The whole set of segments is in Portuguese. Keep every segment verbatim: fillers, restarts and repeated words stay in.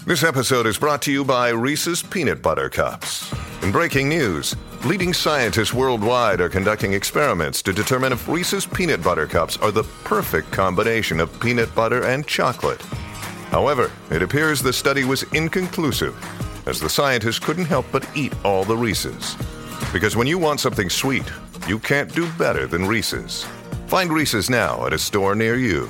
This episode is brought to you by Reese's Peanut Butter Cups. In breaking news, leading scientists worldwide are conducting experiments to determine if Reese's Peanut Butter Cups are the perfect combination of peanut butter and chocolate. However, it appears the study was inconclusive, as the scientists couldn't help but eat all the Reese's. Because when you want something sweet, you can't do better than Reese's. Find Reese's now at a store near you.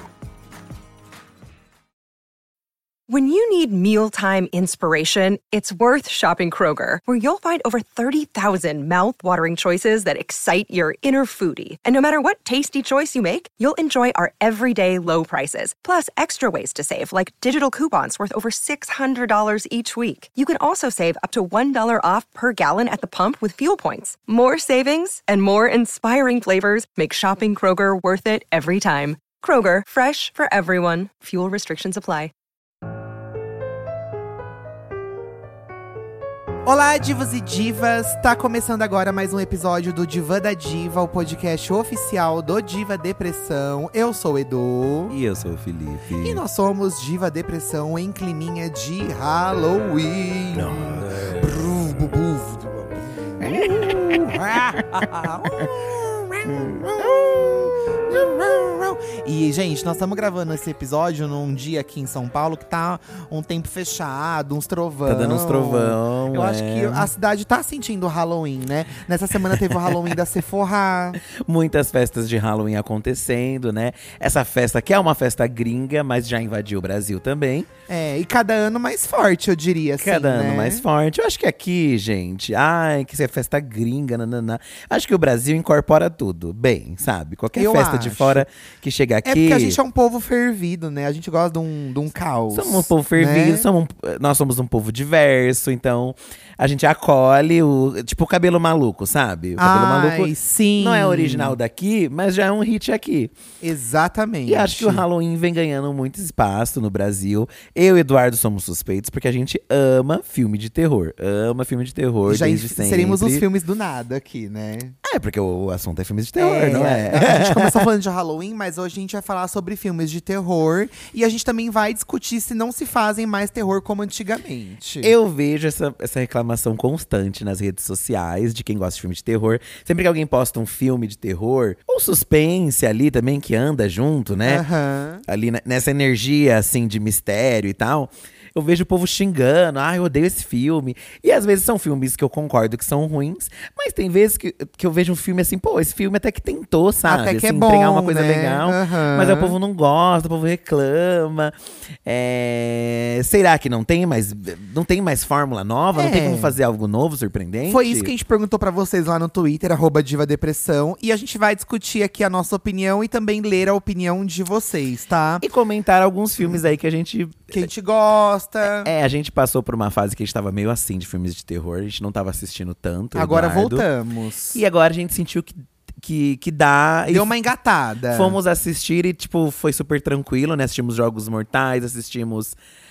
When you need mealtime inspiration, it's worth shopping Kroger, where you'll find over thirty thousand mouth-watering choices that excite your inner foodie. And no matter what tasty choice you make, you'll enjoy our everyday low prices, plus extra ways to save, like digital coupons worth over six hundred dollars each week. You can also save up to one dollar off per gallon at the pump with fuel points. More savings and more inspiring flavors make shopping Kroger worth it every time. Kroger, fresh for everyone. Fuel restrictions apply. Olá, divas e divas! Tá começando agora mais um episódio do Divã da Diva, o podcast oficial do Diva Depressão. Eu sou o Edu. E eu sou o Felipe. E nós somos Diva Depressão em climinha de Halloween. Não. E, gente, nós estamos gravando esse episódio num dia aqui em São Paulo que tá um tempo fechado, uns trovão. Tá dando uns trovão, Eu é. acho que a cidade tá sentindo o Halloween, né? Nessa semana teve o Halloween da Sephora. Muitas festas de Halloween acontecendo, né? Essa festa que é uma festa gringa, mas já invadiu o Brasil também. É, e cada ano mais forte, eu diria, assim, Cada ano né? mais forte. Eu acho que aqui, gente, ai, que isso é festa gringa, nananã. Acho que o Brasil incorpora tudo bem, sabe? Qualquer Eu festa de acho. fora que chega aqui… É porque a gente é um povo fervido, né? A gente gosta de um, de um caos. Somos um povo fervido, né? somos um- nós somos um povo diverso, então a gente acolhe o… Tipo o cabelo maluco, sabe? O cabelo Ai, maluco sim. não é original daqui, mas já é um hit aqui. Exatamente. E acho que o Halloween vem ganhando muito espaço no Brasil. Eu e Eduardo somos suspeitos, porque a gente ama filme de terror. Ama filme de terror Já desde sempre. seríamos os filmes do nada aqui, né? É, porque o assunto é filmes de terror, não é? A gente começou falando de Halloween, mas hoje a gente vai falar sobre filmes de terror. E a gente também vai discutir se não se fazem mais terror como antigamente. Eu vejo essa, essa reclamação constante nas redes sociais de quem gosta de filme de terror. Sempre que alguém posta um filme de terror, ou suspense ali também, que anda junto, né? Aham. Ali ne- nessa energia, assim, de mistério e tal. Eu vejo o povo xingando, ah, eu odeio esse filme. E às vezes são filmes que eu concordo que são ruins, mas tem vezes que, que eu vejo um filme assim, pô, esse filme até que tentou, sabe? Até que é assim, bom, entregar uma coisa né? legal. Aham. Mas aí o povo não gosta, o povo reclama. É, será que não tem mais, não tem mais fórmula nova? Não tem É. como fazer algo novo, surpreendente? Foi isso que a gente perguntou pra vocês lá no Twitter, arroba Diva Depressão. E a gente vai discutir aqui a nossa opinião e também ler a opinião de vocês, tá? E comentar alguns filmes aí que a gente… Que a gente gosta. É, a gente passou por uma fase que a gente tava meio assim de filmes de terror. A gente não tava assistindo tanto, Agora Eduardo. voltamos. E agora a gente sentiu que, que, que dá. e Deu uma engatada. Fomos assistir e, tipo, foi super tranquilo, né? Assistimos Jogos Mortais, assistimos…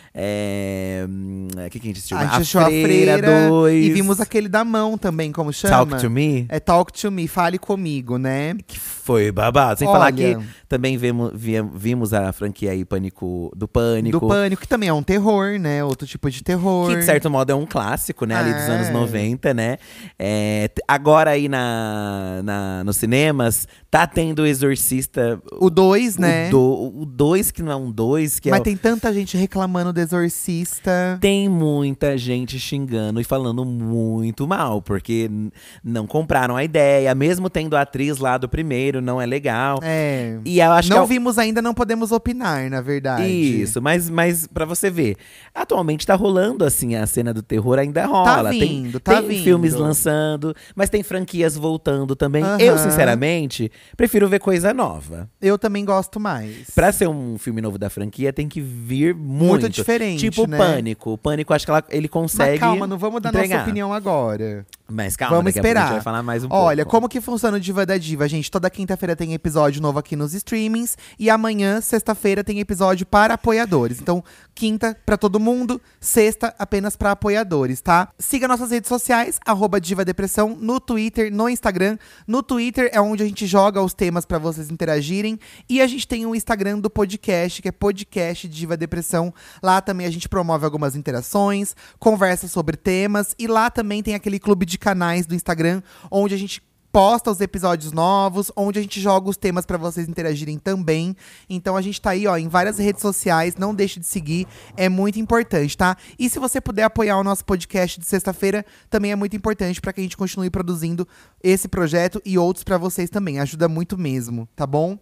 É… O que, que a gente assistiu? A gente assistiu a Freira dois. E vimos aquele da mão também, como chama? Talk to Me. É Talk to Me, Fale Comigo, né? Que foi babado. Sem Olha. falar que também vimos, via- vimos a franquia aí Pânico, do Pânico. Do Pânico, que também é um terror, né? Outro tipo de terror. Que, de certo modo, é um clássico, né? Ali dos É. anos noventa, né? É, t- agora aí na, na, nos cinemas, tá tendo o Exorcista… O dois, né? O dois, que não é um dois, que Mas é… o- tem tanta gente reclamando do Exorcista. Tem muita gente xingando e falando muito mal, porque n- não compraram a ideia, mesmo tendo a atriz lá do primeiro, não é legal. É. E eu acho Não que é o- vimos ainda, não podemos opinar, na verdade. Isso, mas, mas pra você ver, atualmente tá rolando assim, a cena do terror ainda rola. vindo, tem, tá tem vindo. filmes lançando, mas tem franquias voltando também. Aham. Eu, sinceramente, prefiro ver coisa nova. Eu também gosto mais. Pra ser um filme novo da franquia, tem que vir muito. Muito diferente, Tipo né? Pânico. O Pânico, acho que ela- ele consegue Mas calma, não vamos dar entregar. nossa opinião agora. Mas calma, Vamos daqui a pouco a esperar. gente vai falar mais um Olha, pouco. como que funciona o Diva da Diva, gente? Toda quinta-feira tem episódio novo aqui nos streamings. E amanhã, sexta-feira, tem episódio para apoiadores. Então, quinta pra todo mundo, sexta apenas pra apoiadores, tá? Siga nossas redes sociais, arroba Diva Depressão, no Twitter, no Instagram. No Twitter é onde a gente joga os temas pra vocês interagirem. E a gente tem o Instagram do podcast, que é podcast Diva Depressão. Lá também a gente promove algumas interações, conversa sobre temas. E lá também tem aquele clube de canais do Instagram, onde a gente posta os episódios novos, onde a gente joga os temas pra vocês interagirem também. Então a gente tá aí, ó, em várias redes sociais, não deixe de seguir, é muito importante, tá? E se você puder apoiar o nosso podcast de sexta-feira, também é muito importante pra que a gente continue produzindo esse projeto e outros pra vocês também, ajuda muito mesmo, tá bom?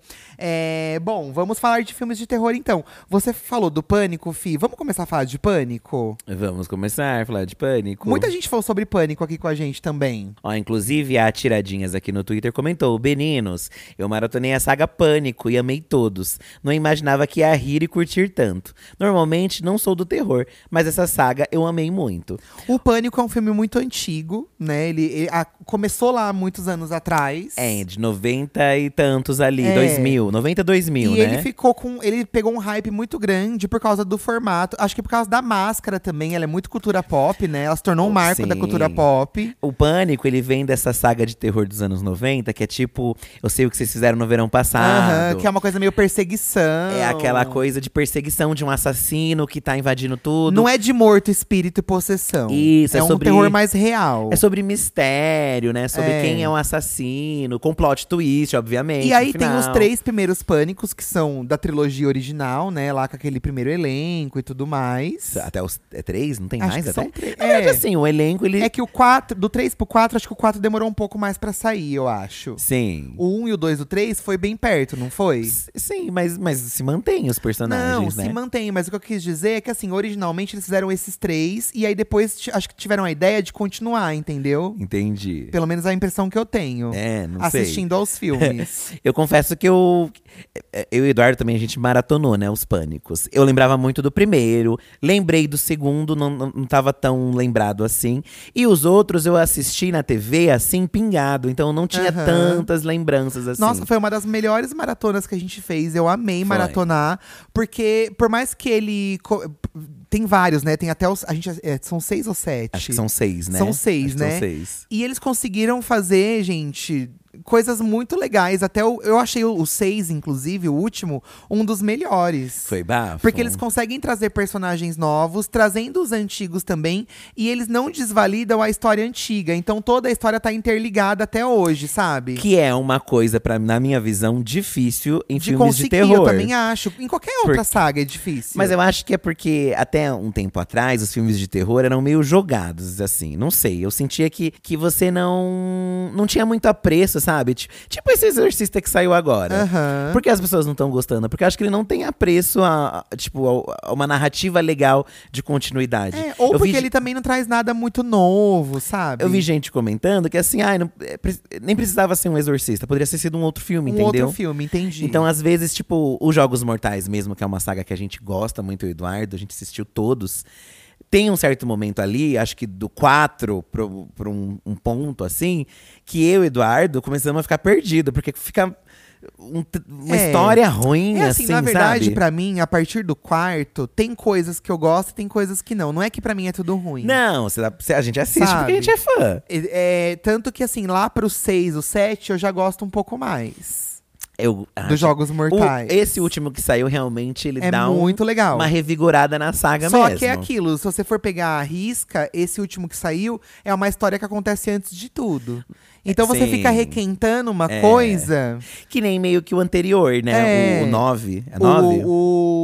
É, bom, vamos falar de filmes de terror então. Você falou do Pânico, Fi, vamos começar a falar de Pânico? Vamos começar a falar de Pânico. Muita gente falou sobre Pânico aqui com a gente também. Ó, inclusive a Tiradinhas aqui no Twitter comentou: Meninos, eu maratonei a saga Pânico e amei todos. Não imaginava que ia rir e curtir tanto. Normalmente não sou do terror, mas essa saga eu amei muito. O Pânico é um filme muito antigo, né? Ele, ele a, começou lá há muitos anos atrás. É, de noventa e tantos ali, É. dois mil, noventa, dois mil, E né? ele ficou com. Ele pegou um hype muito grande por causa do formato. Acho que por causa da máscara também. Ela é muito cultura pop, né? Ela se tornou um marco Sim. da cultura pop. O Pânico, ele vem dessa saga de terror dos anos noventa, que é tipo, eu sei o que vocês fizeram no verão passado. Aham, que é uma coisa meio perseguição. É aquela coisa de perseguição de um assassino que tá invadindo tudo. Não é de morto, espírito e possessão. Isso, é, é um sobre- terror mais real. É sobre mistério, né? Sobre É. quem é o assassino, com plot twist, obviamente. E aí no tem os final. três primeiros Pânicos, que são da trilogia original, né? Lá com aquele primeiro elenco e tudo mais. Até os é três? Não tem Acho mais que até? são três. Na verdade, É. assim, o elenco, ele… É que o quatro, do três pro quatro, acho que o quatro demorou um pouco mais pra sair, eu acho. Sim. O um e o dois do três foi bem perto, não foi? S- Sim, mas, mas se mantém os Não, personagens, né? se mantém, mas o que eu quis dizer é que assim, originalmente eles fizeram esses três e aí depois ti- acho que tiveram a ideia de continuar, entendeu? Entendi. Pelo menos a impressão que eu tenho. É, não sei. assistindo aos filmes. Eu confesso que eu… Eu e o Eduardo também, a gente maratonou, né, os Pânicos. Eu lembrava muito do primeiro, lembrei do segundo, não, não, não tava tão lembrado assim. E os outros eu assisti na T V, assim, pingado. Então eu não tinha Aham. tantas lembranças, assim. Nossa, foi uma das melhores maratonas que a gente fez. Eu amei Foi. maratonar. Porque, por mais que ele. co- Tem vários, né? Tem até os. A gente, é, são seis ou sete? Acho que são seis, né? São seis, Acho que né? São seis. E eles conseguiram fazer, gente, coisas muito legais. Até o, eu achei o, o seis, inclusive, o último, um dos melhores. Foi bafo. Porque eles conseguem trazer personagens novos, trazendo os antigos também. E eles não desvalidam a história antiga. Então toda a história tá interligada até hoje, sabe? Que é uma coisa, pra, na minha visão, difícil em de filmes conseguir, de terror. eu também acho. Em qualquer outra Por- saga é difícil. Mas eu acho que é porque, até um tempo atrás, os filmes de terror eram meio jogados, assim. Não sei, eu sentia que, que você não… Não tinha muito apreço, sabe? Ti- Tipo esse Exorcista que saiu agora. Aham. Por que as pessoas não estão gostando? Porque eu acho que ele não tem apreço a, a- tipo, a, a uma narrativa legal de continuidade. É, ou eu porque vi, ele também não traz nada muito novo, sabe? Eu vi gente comentando que assim, ai, não- é, pre- nem precisava ser um Exorcista, poderia ter sido um outro filme, um entendeu? outro filme, entendi. Então, às vezes, tipo, os Jogos Mortais mesmo, que é uma saga que a gente gosta muito, eu e o Eduardo, a gente assistiu todos. Tem um certo momento ali, acho que do quatro pro, pro um, um ponto, assim, que eu e o Eduardo começamos a ficar perdido, porque fica um- uma É. história ruim, É assim, assim, na verdade, sabe? pra mim, a partir do quarto, tem coisas que eu gosto e tem coisas que não. Não é que pra mim é tudo ruim. Não, você dá- você- a gente assiste Sabe? porque a gente é fã. É, é, tanto que, assim, lá pro seis, o sete, eu já gosto um pouco mais. Eu acho- Dos Jogos Mortais. O- esse último que saiu, realmente, ele É dá um- muito legal. uma revigorada na saga Só mesmo. que é aquilo, se você for pegar a risca, esse último que saiu é uma história que acontece antes de tudo. Então você Sim. fica requentando uma É. coisa. Que nem meio que o anterior, né? É. O, o nove. É nove? O,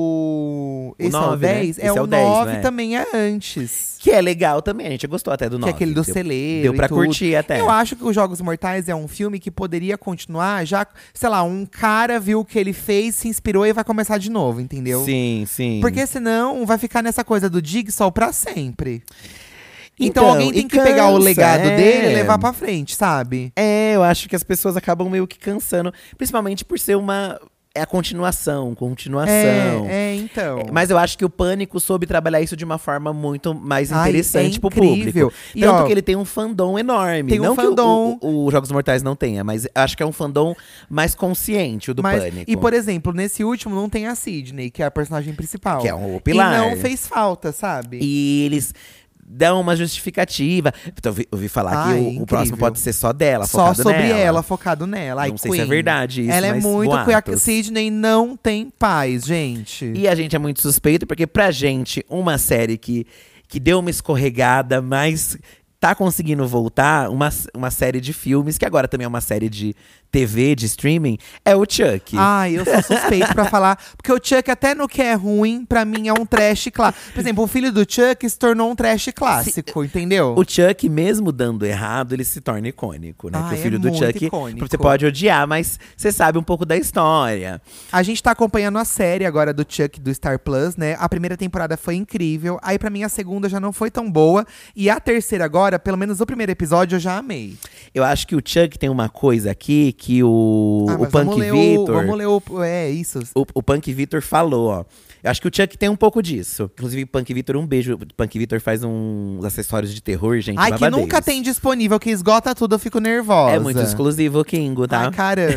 o... Esse nove, é o né? dez? Esse É é o o dez, nove né? também é antes. Que é legal também, a gente gostou até do Que nove. é aquele do Deu- celeiro Deu e pra tudo. curtir até. Eu acho que os Jogos Mortais é um filme que poderia continuar já, sei lá, um cara viu o que ele fez, se inspirou e vai começar de novo, entendeu? Sim, sim. Porque senão vai ficar nessa coisa do Jigsaw pra sempre. Então, Então, alguém tem e que pegar o cansa, legado é. dele e levar pra frente, sabe? É, eu acho que as pessoas acabam meio que cansando. Principalmente por ser uma… é a continuação, continuação. É, é, então. É, mas eu acho que o Pânico soube trabalhar isso de uma forma muito mais Ai, interessante é pro incrível. público. E, Tanto ó, que ele tem um fandom enorme. tem um não fandom. que o, o, o Jogos Mortais não tenha, mas acho que é um fandom mais consciente, o do Mas- Pânico. E, por exemplo, nesse último não tem a Sydney, que é a personagem principal. Que é um pilar. E não fez falta, sabe? E eles dão uma justificativa. Então, eu ouvi, ouvi falar Ai, que o, incrível. o próximo pode ser só dela, Só focado sobre nela. ela, focado nela. Ai, Não sei se Queen. é verdade isso, Ela é mas muito queer. A boatos. Sydney não tem paz, gente. E a gente é muito suspeito, porque pra gente, uma série que, que deu uma escorregada, mas tá conseguindo voltar, uma, uma série de filmes, que agora também é uma série de T V, de streaming, é o Chuck. Ai, eu sou suspeito pra falar. Porque o Chuck, até no que é ruim, pra mim é um trash clássico. Por exemplo, o filho do Chuck se tornou um trash clássico, entendeu? O Chuck, mesmo dando errado, ele se torna icônico, né? Ah, Porque o é filho do muito Chuck, icônico. você pode odiar, mas você sabe um pouco da história. A gente tá acompanhando a série agora do Chuck do Star Plus, né? A primeira temporada foi incrível. Aí, pra mim, a segunda já não foi tão boa. E a terceira agora, pelo menos o primeiro episódio, eu já amei. Eu acho que o Chuck tem uma coisa aqui que o, Ah, o mas Punk vamos ler o- Victor… Vamos ler o. É, isso. O, o Punk Victor falou, ó. Eu acho que o Chuck tem um pouco disso. Inclusive, o Punk Victor, um beijo. O Punk Victor faz uns acessórios de terror, gente. Ai, que babadeiros. nunca tem disponível, que esgota tudo, eu fico nervosa. É muito exclusivo o Kingo, tá? Ai, caramba.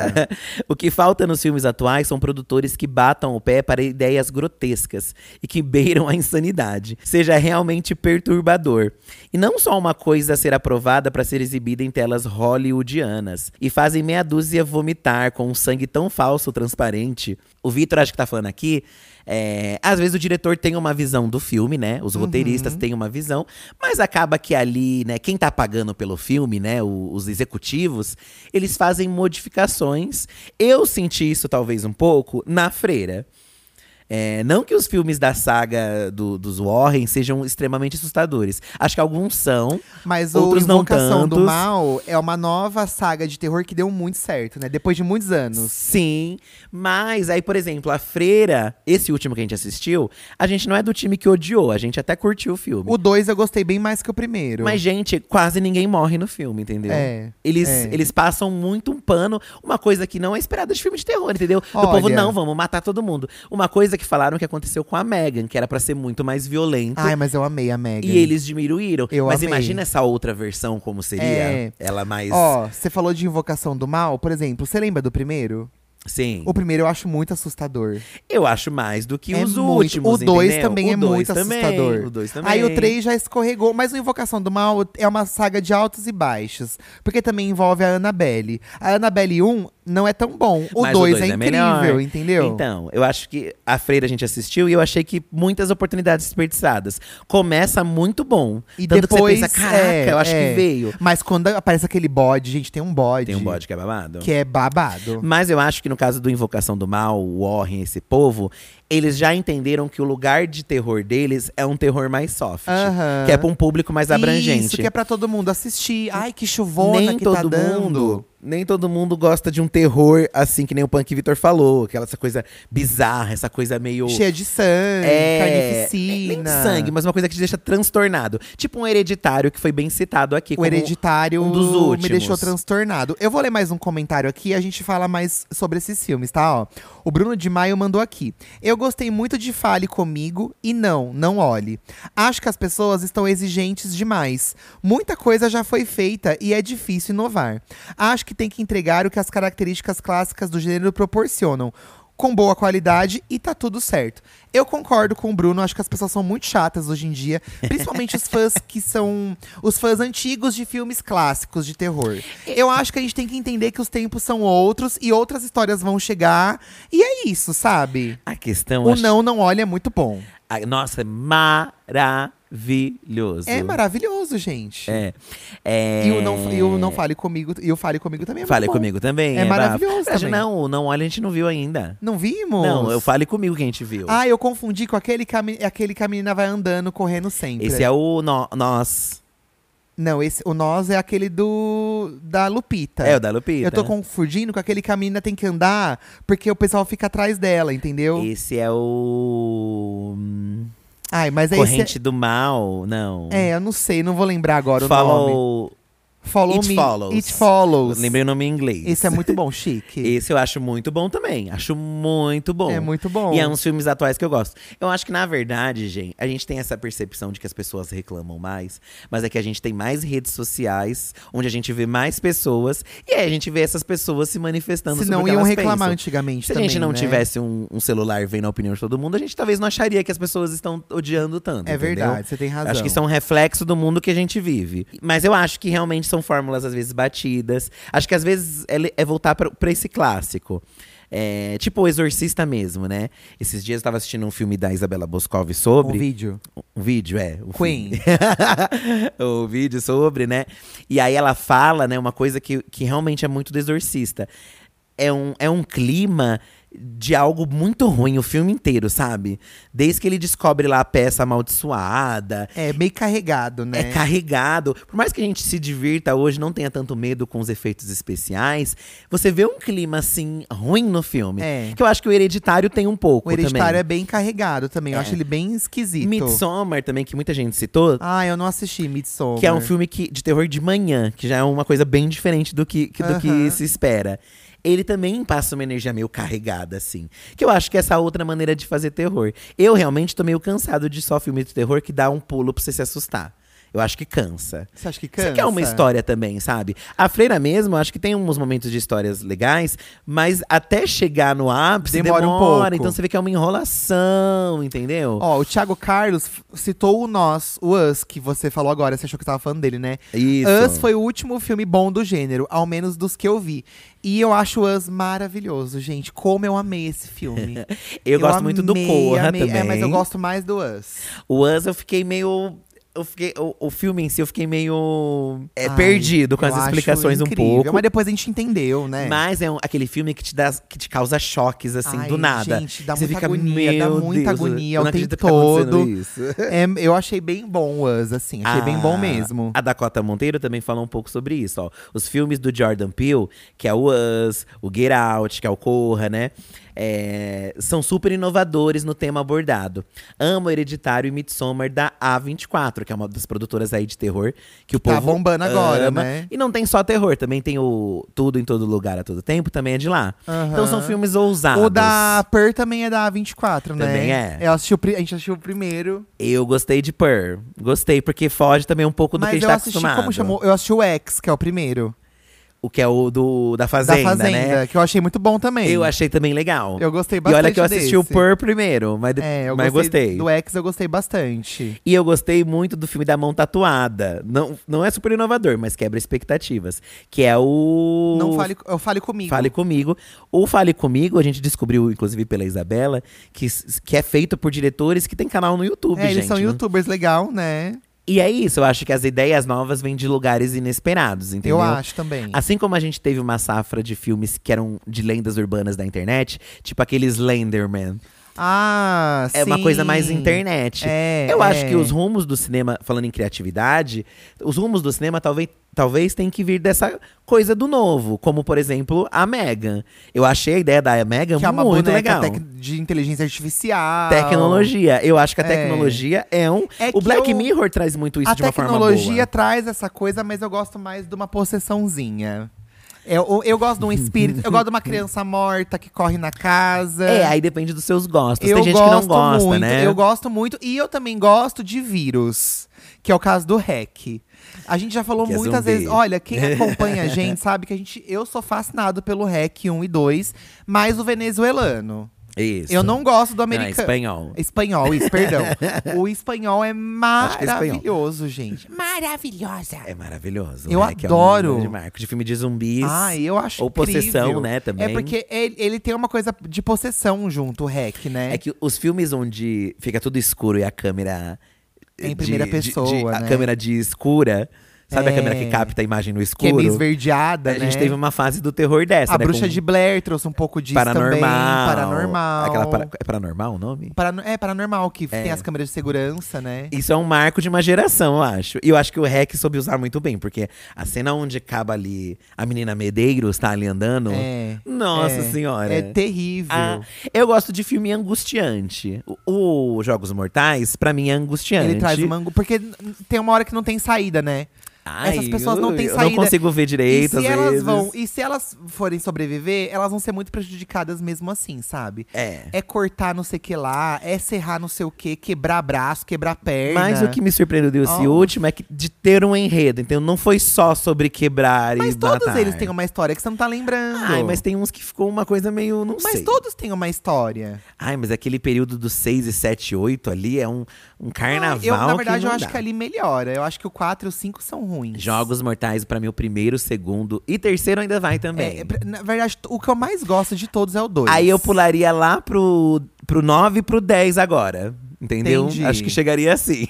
O que falta nos filmes atuais são produtores que batam o pé para ideias grotescas e que beiram a insanidade. Seja realmente perturbador. E não só uma coisa a ser aprovada para ser exibida em telas hollywoodianas. E fazem meia dúzia vomitar com um sangue tão falso, transparente. O Vitor, acho que tá falando aqui… É, às vezes o diretor tem uma visão do filme, né? Os roteiristas Uhum. têm uma visão, mas acaba que ali, né, quem tá pagando pelo filme, né, o- os executivos, eles fazem modificações. Eu senti isso talvez um pouco na Freira. É, não que os filmes da saga do- dos Warren sejam extremamente assustadores. Acho que alguns são. Mas Outros o não Invocação do tantos. Mal é uma nova saga de terror que deu muito certo, né? Depois de muitos anos. Sim, mas aí, por exemplo, a Freira, esse último que a gente assistiu, a gente não é do time que odiou, a gente até curtiu o filme. O dois eu gostei bem mais que o primeiro. Mas, gente, quase ninguém morre no filme, entendeu? É, Eles, é. eles passam muito um pano, uma coisa que não é esperada de filme de terror, entendeu? Do Olha. povo, não, vamos matar todo mundo. Uma coisa que falaram que aconteceu com a Megan, que era pra ser muito mais violento. Ai, mas eu amei a Megan. E eles diminuíram. Eu Mas amei. imagina essa outra versão como seria. É. Ela mais… Ó, você falou de Invocação do Mal, por exemplo, você lembra do primeiro? Sim. O primeiro eu acho muito assustador. Eu acho mais do que É os muito. últimos, O dois entendeu? também O é dois muito também, assustador. O dois também. Aí o três já escorregou, mas o Invocação do Mal é uma saga de altos e baixos. Porque também envolve a Annabelle. A Annabelle um não é tão bom. O Mas dois dois é, é incrível, melhor. entendeu? Então, eu acho que a Freira a gente assistiu e eu achei que muitas oportunidades desperdiçadas. Começa muito bom. E Tanto depois, que você pensa, caraca, é, eu acho é. que veio. Mas quando aparece aquele bode, gente, tem um bode. Tem um bode que é babado. Que é babado. Mas eu acho que no caso do Invocação do Mal, o Warren, esse povo, eles já entenderam que o lugar de terror deles é um terror mais soft. Aham. Que é pra um público mais abrangente. Isso, que é pra todo mundo assistir. Ai, que chuvona nem que todo tá dando. mundo, nem todo mundo gosta de um terror assim que nem o Punk Victor falou, aquela essa coisa bizarra, essa coisa meio Cheia de sangue, carnificina. nem sangue, mas uma coisa que te deixa transtornado. Tipo um Hereditário que foi bem citado aqui O como Hereditário um dos últimos. me deixou transtornado. Eu vou ler mais um comentário aqui e a gente fala mais sobre esses filmes, tá? Ó, o Bruno de Maio mandou aqui. Eu gostei muito de Fale Comigo e não, não olhe. Acho que as pessoas estão exigentes demais. Muita coisa já foi feita e é difícil inovar. Acho que tem que entregar o que as características clássicas do gênero proporcionam. Com boa qualidade e tá tudo certo. Eu concordo com o Bruno, acho que as pessoas são muito chatas hoje em dia. Principalmente os fãs que são os fãs antigos de filmes clássicos de terror. Eu acho que a gente tem que entender que os tempos são outros e outras histórias vão chegar. E é isso, sabe? A questão O acho- Não Não Olha é muito bom. Ah, nossa, é maravilhoso. É maravilhoso, gente. É. É... E o não, e o não Fale Comigo, e o Fale Comigo também é Fale muito bom. comigo também. É bafo. maravilhoso Mas também. Não, o Não Olha a gente não viu ainda. Não vimos? Não, eu Fale Comigo que a gente viu. Ah, eu confundi com aquele que a, me- aquele que a menina vai andando, correndo sempre. Esse é o no, Nós. Não, esse, o Nós é aquele do da Lupita. É o da Lupita. Eu tô confundindo com aquele que a menina tem que andar porque o pessoal fica atrás dela, entendeu? Esse é o… hum, Ai, mas é Corrente esse. do Mal, não. É, eu não sei, não vou lembrar agora o nome. Follow… Follow It Me. Follows. It Follows. Lembrei o nome em inglês. Esse é muito bom, chique. Esse eu acho muito bom também. Acho muito bom. É muito bom. E é uns filmes atuais que eu gosto. Eu acho que, na verdade, gente, a gente tem essa percepção de que as pessoas reclamam mais. Mas é que a gente tem mais redes sociais, onde a gente vê mais pessoas. E aí a gente vê essas pessoas se manifestando Se sobre não o que iam elas reclamar pensam. antigamente Se também, a gente não né? tivesse um, um celular vendo a opinião de todo mundo, a gente talvez não acharia que as pessoas estão odiando tanto. É entendeu? verdade, você tem razão. Acho que isso é um reflexo do mundo que a gente vive. Mas eu acho que realmente são fórmulas, às vezes, batidas. Acho que às vezes é, é voltar pra, pra esse clássico. É, tipo o Exorcista mesmo, né? Esses dias eu tava assistindo um filme da Isabela Boscov sobre… Um vídeo. Um vídeo, é. O Queen. filme. O vídeo sobre, né? E aí ela fala, né, uma coisa que, que realmente é muito do Exorcista. É um, é um clima de algo muito ruim o filme inteiro, sabe? Desde que ele descobre lá a peça amaldiçoada. É meio carregado, né? É carregado. Por mais que a gente se divirta hoje, não tenha tanto medo com os efeitos especiais, você vê um clima, assim, ruim no filme. É. Que eu acho que o Hereditário tem um pouco O Hereditário também. é bem carregado também. Eu É. acho ele bem esquisito. Midsommar também, que muita gente citou. Ah, eu não assisti Midsommar. Que é um filme que, de terror de manhã, que já é uma coisa bem diferente do que, que- do que Aham. se espera. Ele também passa uma energia meio carregada, assim. Que eu acho que é essa outra maneira de fazer terror. Eu realmente tô meio cansado de só filme de terror que dá um pulo pra você se assustar. Eu acho que cansa. Você acha que cansa? Você quer uma história também, sabe? A Freira mesmo, eu acho que tem uns momentos de histórias legais, mas até chegar no ápice Demora demora, um pouco. Então você vê que é uma enrolação, entendeu? Ó, o Thiago Carlos f- citou o Nós, o Us, que você falou agora. Você achou que eu tava falando dele, né? Isso. Us foi o último filme bom do gênero, ao menos dos que eu vi. E eu acho Us maravilhoso, gente. Como eu amei esse filme. Eu gosto muito do amei, Corra amei. também. É, mas eu gosto mais do Us. O Us eu fiquei meio. Eu fiquei, o, o filme em si eu fiquei meio é, Ai, perdido com eu as acho explicações um incrível. pouco. Mas depois a gente entendeu, né? Mas é um- aquele filme que te, dá, que te causa choques, assim, Ai, do nada. gente, dá Você muita fica, agonia, dá "Meu muita Deus, agonia eu o não tempo acredito que tá acontecendo todo." isso." É, eu achei bem bom o Us, assim. Achei bem bom A- mesmo. A Dakota Monteiro também falou um pouco sobre isso, ó. Os filmes do Jordan Peele, que é o Us, o Get Out, que é o Corra, né? É, são super inovadores no tema abordado. Amo Hereditário e Midsommar da A vinte e quatro, que é uma das produtoras aí de terror que o Tá povo bombando agora, ama. né? E não tem só terror, também tem o Tudo em Todo Lugar a Todo Tempo, também é de lá. Aham. Então são filmes ousados. O da Per também é da A vinte e quatro, né? Também é. Eu assisti o pri- a gente assistiu o primeiro. Eu gostei de Purr. Gostei, porque foge também um pouco do Mas que a gente eu tá assisti, acostumado. como chamou? Eu assisti o X, que é o primeiro. O que é o do, da Fazenda, da Fazenda, né? que eu achei muito bom também. Eu achei também legal. Eu gostei E bastante olha que eu assisti o desse. Purr primeiro, mas, de- É, eu mas gostei, gostei. do X, eu gostei bastante. E eu gostei muito do filme da Mão Tatuada. Não, não é super inovador, mas quebra expectativas. Que é o… Não fale, eu fale comigo. Fale Comigo. O Fale Comigo, a gente descobriu, inclusive pela Isabela, que, s- que é feito por diretores que tem canal no YouTube, É, gente. eles são não- youtubers legal, né? E é isso, eu acho que as ideias novas vêm de lugares inesperados, entendeu? Eu acho também. Assim como a gente teve uma safra de filmes que eram de lendas urbanas da internet, tipo aqueles Slenderman. Ah, É uma sim. coisa mais internet. É, Eu acho é. que os rumos do cinema, falando em criatividade, os rumos do cinema talvez, talvez tenham que vir dessa coisa do novo. Como, por exemplo, a Megan. Eu achei a ideia da Megan Que é uma muito boneca legal. tec- de inteligência artificial. Tecnologia. Eu acho que a É. tecnologia é um… É o que Black eu- Mirror traz muito isso A de uma forma tecnologia boa. traz essa coisa, mas eu gosto mais de uma possessãozinha. Eu, eu gosto de um espírito, eu gosto de uma criança morta que corre na casa. É, aí depende dos seus gostos. Eu Tem gente gosto que não gosta, muito, né? Eu gosto muito. E eu também gosto de vírus, que é o caso do Hack. A gente já falou Que é muitas zumbi. vezes. Olha, quem acompanha a gente sabe que a gente, eu sou fascinado pelo Hack um e dois, mais o venezuelano. Isso. Eu não gosto do Não, é americano. espanhol. Espanhol, isso, perdão. O espanhol é que é espanhol. maravilhoso, gente. Maravilhosa. É maravilhoso. Eu né? Que é adoro. um grande marco de filme de zumbis. Ah, eu acho Ou possessão, incrível. né, também. É porque ele, ele tem uma coisa de possessão junto, o Hack, né? É que os filmes onde fica tudo escuro e a câmera… Em de- primeira de- pessoa, de- A né? câmera de escura… Sabe É. a câmera que capta a imagem no que é escuro? meio esverdeada, A né? gente teve uma fase do terror dessa, A né? Bruxa com de Blair trouxe um pouco disso Paranormal. também. Paranormal. Aquela para- é Paranormal o nome? Parano- É, Paranormal, que tem as câmeras de segurança, né? Isso é um marco de uma geração, eu acho. E eu acho que o Hack soube usar muito bem, porque a cena onde acaba ali a menina Medeiros tá ali andando. É. Nossa é, senhora. É terrível. Ah, eu gosto de filme angustiante. O, o Jogos Mortais, pra mim, é angustiante. Ele traz uma angu... Porque tem uma hora que não tem saída, né? Ai, Essas pessoas não têm eu saída. não consigo ver direito, e se às elas vezes. vão E se elas forem sobreviver, elas vão ser muito prejudicadas mesmo assim, sabe? É. É cortar não sei o que lá, é serrar não sei o que, quebrar braço, quebrar perna. Mas o que me surpreendeu desse Oh. último é que de ter um enredo. Então não foi só sobre quebrar Mas e todos matar. eles têm uma história que você não tá lembrando. Ai, mas tem uns que ficou uma coisa meio, não Mas sei. todos têm uma história. Ai, mas aquele período dos seis e sete, oito ali é um, um carnaval eu, na verdade, que eu não acho dá. que ali melhora. Eu acho que o quatro e o cinco são ruins. Jogos Mortais, pra mim, o primeiro, o segundo e terceiro ainda vai também. É, pra- na verdade, o que eu mais gosto de todos é o dois. Aí eu pularia lá pro, pro nove e pro dez agora. Entendeu? Entendi. Acho que chegaria assim.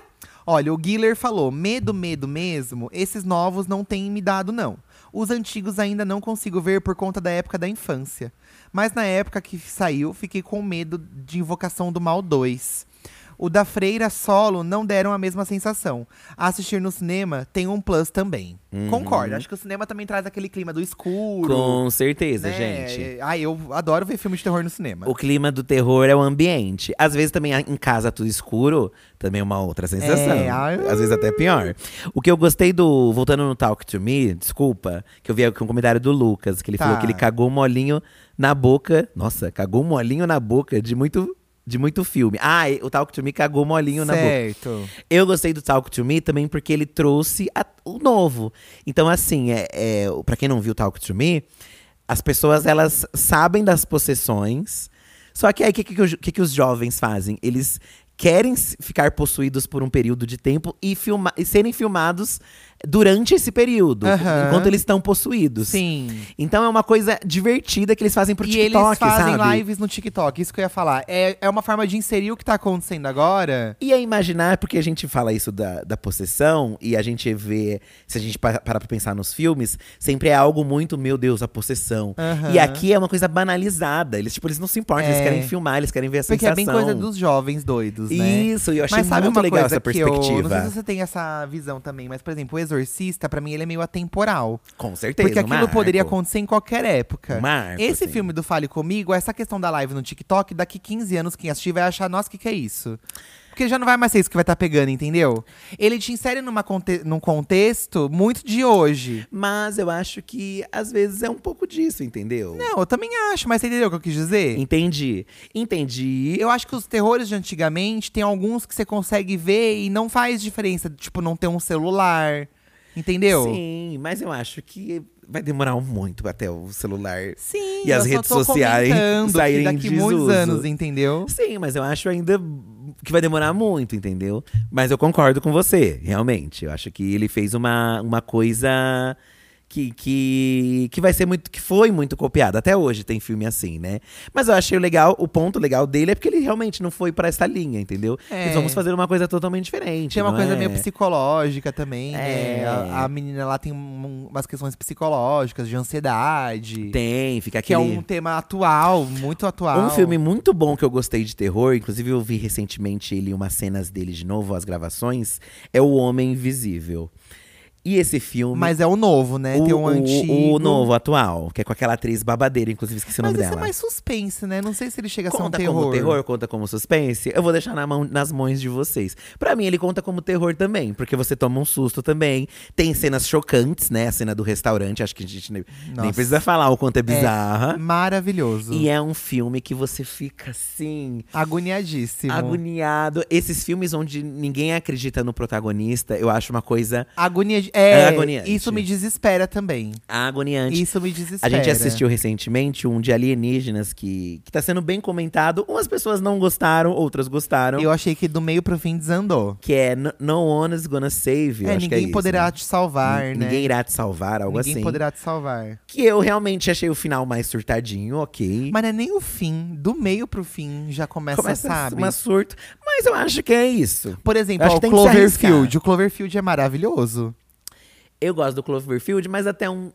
Olha, o Guiller falou: medo, medo mesmo, esses novos não têm me dado, não. Os antigos ainda não consigo ver por conta da época da infância. Mas na época que saiu, fiquei com medo de Invocação do Mal dois. O da Freira solo não deram a mesma sensação. Assistir no cinema tem um plus também. Concordo, acho que o cinema também traz aquele clima do escuro. Com certeza, né? gente. Ai, eu adoro ver filme de terror no cinema. O clima do terror é o ambiente. Às vezes também em casa tudo escuro, também é uma outra sensação. É, ai, Às vezes até pior. O que eu gostei do… Voltando no Talk To Me, desculpa. Que eu vi aqui um comentário do Lucas, que ele Tá. falou que ele cagou um molinho na boca. Nossa, cagou um molinho na boca de muito… De muito filme. Ah, e o Talk To Me cagou molinho na boca. Certo. Eu gostei do Talk To Me também porque ele trouxe a- o novo. Então, assim, é, é, pra quem não viu Talk To Me, as pessoas, elas sabem das possessões. Só que aí, o que, que, os- que, que os jovens fazem? Eles querem s- ficar possuídos por um período de tempo e, filma e serem filmados durante esse período. Aham. Enquanto eles estão possuídos. Sim. Então, é uma coisa divertida que eles fazem pro E TikTok, eles fazem sabe? lives no TikTok, isso que eu ia falar. É, é uma forma de inserir o que tá acontecendo agora. E é imaginar, porque a gente fala isso da, da possessão, e a gente vê, se a gente pa- parar pra pensar nos filmes, sempre é algo muito, meu Deus, a possessão. Aham. E aqui é uma coisa banalizada. Eles, tipo, eles não se importam, eles É. querem filmar, eles querem ver a Porque é sensação. bem coisa dos jovens doidos, né? Isso, e eu achei Mas sabe muito uma legal coisa essa que eu- perspectiva. não sei se você tem essa visão também, mas, por exemplo, o Exorcista, pra mim, ele é meio atemporal. Com certeza, Porque um aquilo marco. poderia acontecer em qualquer época. Um marco, Esse assim. filme do Fale Comigo, essa questão da live no TikTok, daqui quinze anos, quem assistir vai achar, nossa, o que, que é isso? Porque já não vai mais ser isso que vai estar pegando, entendeu? Ele te insere numa conte num contexto muito de hoje. Mas eu acho que, às vezes, é um pouco disso, entendeu? Não, eu também acho, mas você entendeu o que eu quis dizer? Entendi. Entendi. Eu acho que os terrores de antigamente, tem alguns que você consegue ver e não faz diferença. Tipo, não ter um celular. Entendeu? Sim, mas eu acho que vai demorar muito até o celular Sim, e as eu só redes tô sociais comentando saírem que daqui de muitos desuso. anos, entendeu? Sim, mas eu acho ainda que vai demorar muito, entendeu? Mas eu concordo com você, realmente. Eu acho que ele fez uma, uma coisa que, que, que vai ser muito, que foi muito copiada. Até hoje tem filme assim, né? Mas eu achei legal, o ponto legal dele é porque ele realmente não foi pra essa linha, entendeu? É. Eles vamos fazer uma coisa totalmente diferente. Tem uma não coisa é? meio psicológica também, né? É. A, a menina lá tem um- umas questões psicológicas, de ansiedade. Tem, fica Que é aquele… um tema atual, muito atual. Um filme muito bom que eu gostei de terror, inclusive eu vi recentemente ele, umas cenas dele de novo, as gravações, é O Homem Invisível. E esse filme… Mas é o novo, né? o, Tem um o- antigo. o novo, atual, que é com aquela atriz babadeira, inclusive esqueci o Mas nome esse dela. é mais suspense, né? Não sei se ele chega a ser um Conta terror. como terror, conta como suspense. Eu vou deixar na mão, nas mãos de vocês. Pra mim, ele conta como terror também, porque você toma um susto também. Tem cenas chocantes, né? A cena do restaurante, acho que a gente nem, nem Nossa. precisa falar o quanto é bizarra. Maravilhoso. E é um filme que você fica assim… Agoniadíssimo. agoniado. Esses filmes onde ninguém acredita no protagonista, eu acho uma coisa Agonia. É, É agoniante. isso me desespera também. agoniante. Isso me A desespera. gente assistiu recentemente um de alienígenas que, que tá sendo bem comentado. Umas pessoas não gostaram, outras gostaram. Eu achei que do meio pro fim desandou. Que é No- No One is Gonna Save You. É, acho que é ninguém isso, poderá né? te salvar, N- né? Ninguém irá te salvar, algo Ninguém assim. poderá te salvar. Que eu realmente achei o final mais surtadinho, ok. Mas não é nem o fim. Do meio pro fim já começa, Começa sabe? uma surto. Mas eu acho que é isso. Por exemplo, Eu acho ó, o que tem que se Cloverfield. arriscar. O Cloverfield é maravilhoso. Eu gosto do Cloverfield, mas até um…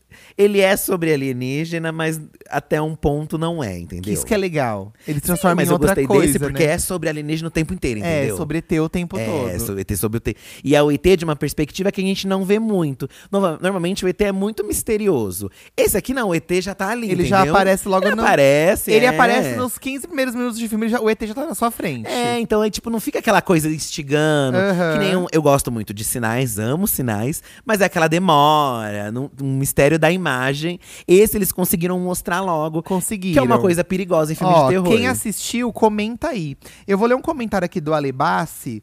Ele é sobre alienígena, mas até um ponto não é, entendeu? Isso que é legal. Ele Sim, transforma mas em eu outra gostei coisa, desse porque né? é sobre alienígena o tempo inteiro, entendeu? É, sobre E T o tempo É, todo. sobre o E T, sobre o E T. E é o E T de uma perspectiva que a gente não vê muito. Nova- Normalmente o E T é muito misterioso. Esse aqui não, o E T já tá ali, Ele entendeu? já aparece logo Ele no… aparece, Ele é. aparece nos quinze primeiros minutos de filme, ele já- o E T já tá na sua frente. É, então é tipo, não fica aquela coisa instigando. Aham. Que nem um, eu gosto muito de sinais, amo sinais, mas é aquela demora, num- um mistério da imagem. Esse eles conseguiram mostrar logo. Conseguiram. Que é uma coisa perigosa em filme Ó, de terror. quem assistiu, comenta aí. Eu vou ler um comentário aqui do Alebassi.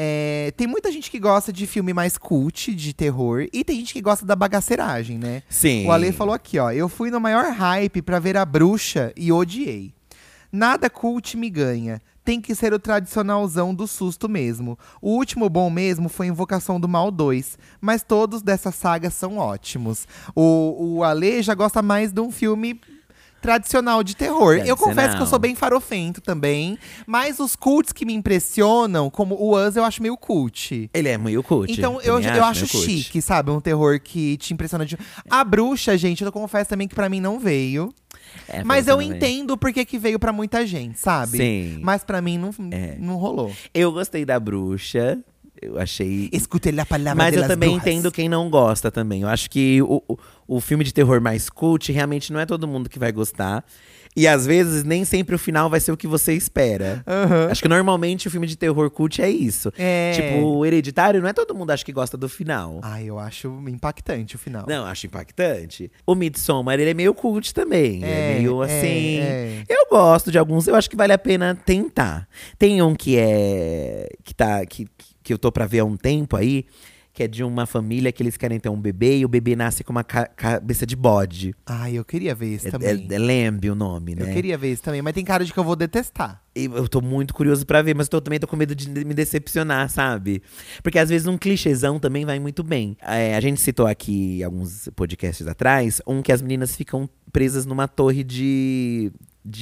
É, tem muita gente que gosta de filme mais cult, de terror. E tem gente que gosta da bagaceiragem, né? Sim. O Ale falou aqui, ó. Eu fui no maior hype pra ver A Bruxa e odiei. Nada cult me ganha. Tem que ser o tradicionalzão do susto mesmo. O último bom mesmo foi Invocação do Mal dois. Mas todos dessa saga são ótimos. O, o Ale já gosta mais de um filme tradicional de terror. Eu confesso Tradicional. que eu sou bem farofento também. Mas os cults que me impressionam, como o Us, eu acho meio cult. Ele é meio cult. Então, eu, também eu acho meio cult. chique, sabe? Um terror que te impressiona. De… A Bruxa, gente, eu confesso também que pra mim não veio. É, Mas pra eu você também. entendo porque que veio pra muita gente, sabe? Sim. Mas pra mim não, É. não rolou. Eu gostei da Bruxa. Eu achei. Escute a palavra Mas de eu las também brujas. entendo quem não gosta também. Eu acho que o, o, o filme de terror mais cult realmente não é todo mundo que vai gostar. E às vezes nem sempre o final vai ser o que você espera. Aham. Acho que normalmente o filme de terror cult é isso. É. Tipo, o Hereditário, não é todo mundo acho que gosta do final. Ai, eu acho impactante o final. Não, acho impactante. O Midsommar, ele é meio cult também. É, É, meio é, assim. é. Eu gosto de alguns, eu acho que vale a pena tentar. Tem um que é. que tá. que, que eu tô pra ver há um tempo aí. Que é de uma família que eles querem ter um bebê e o bebê nasce com uma ca- cabeça de bode. Ai, eu queria ver esse É, também. é, é Lamb o nome, né? Eu queria ver esse também, mas tem cara de que eu vou detestar. E eu tô muito curioso pra ver, mas eu tô- também tô com medo de me decepcionar, sabe? Porque às vezes um clichêzão também vai muito bem. É, a gente citou aqui alguns podcasts atrás, um que as meninas ficam presas numa torre de.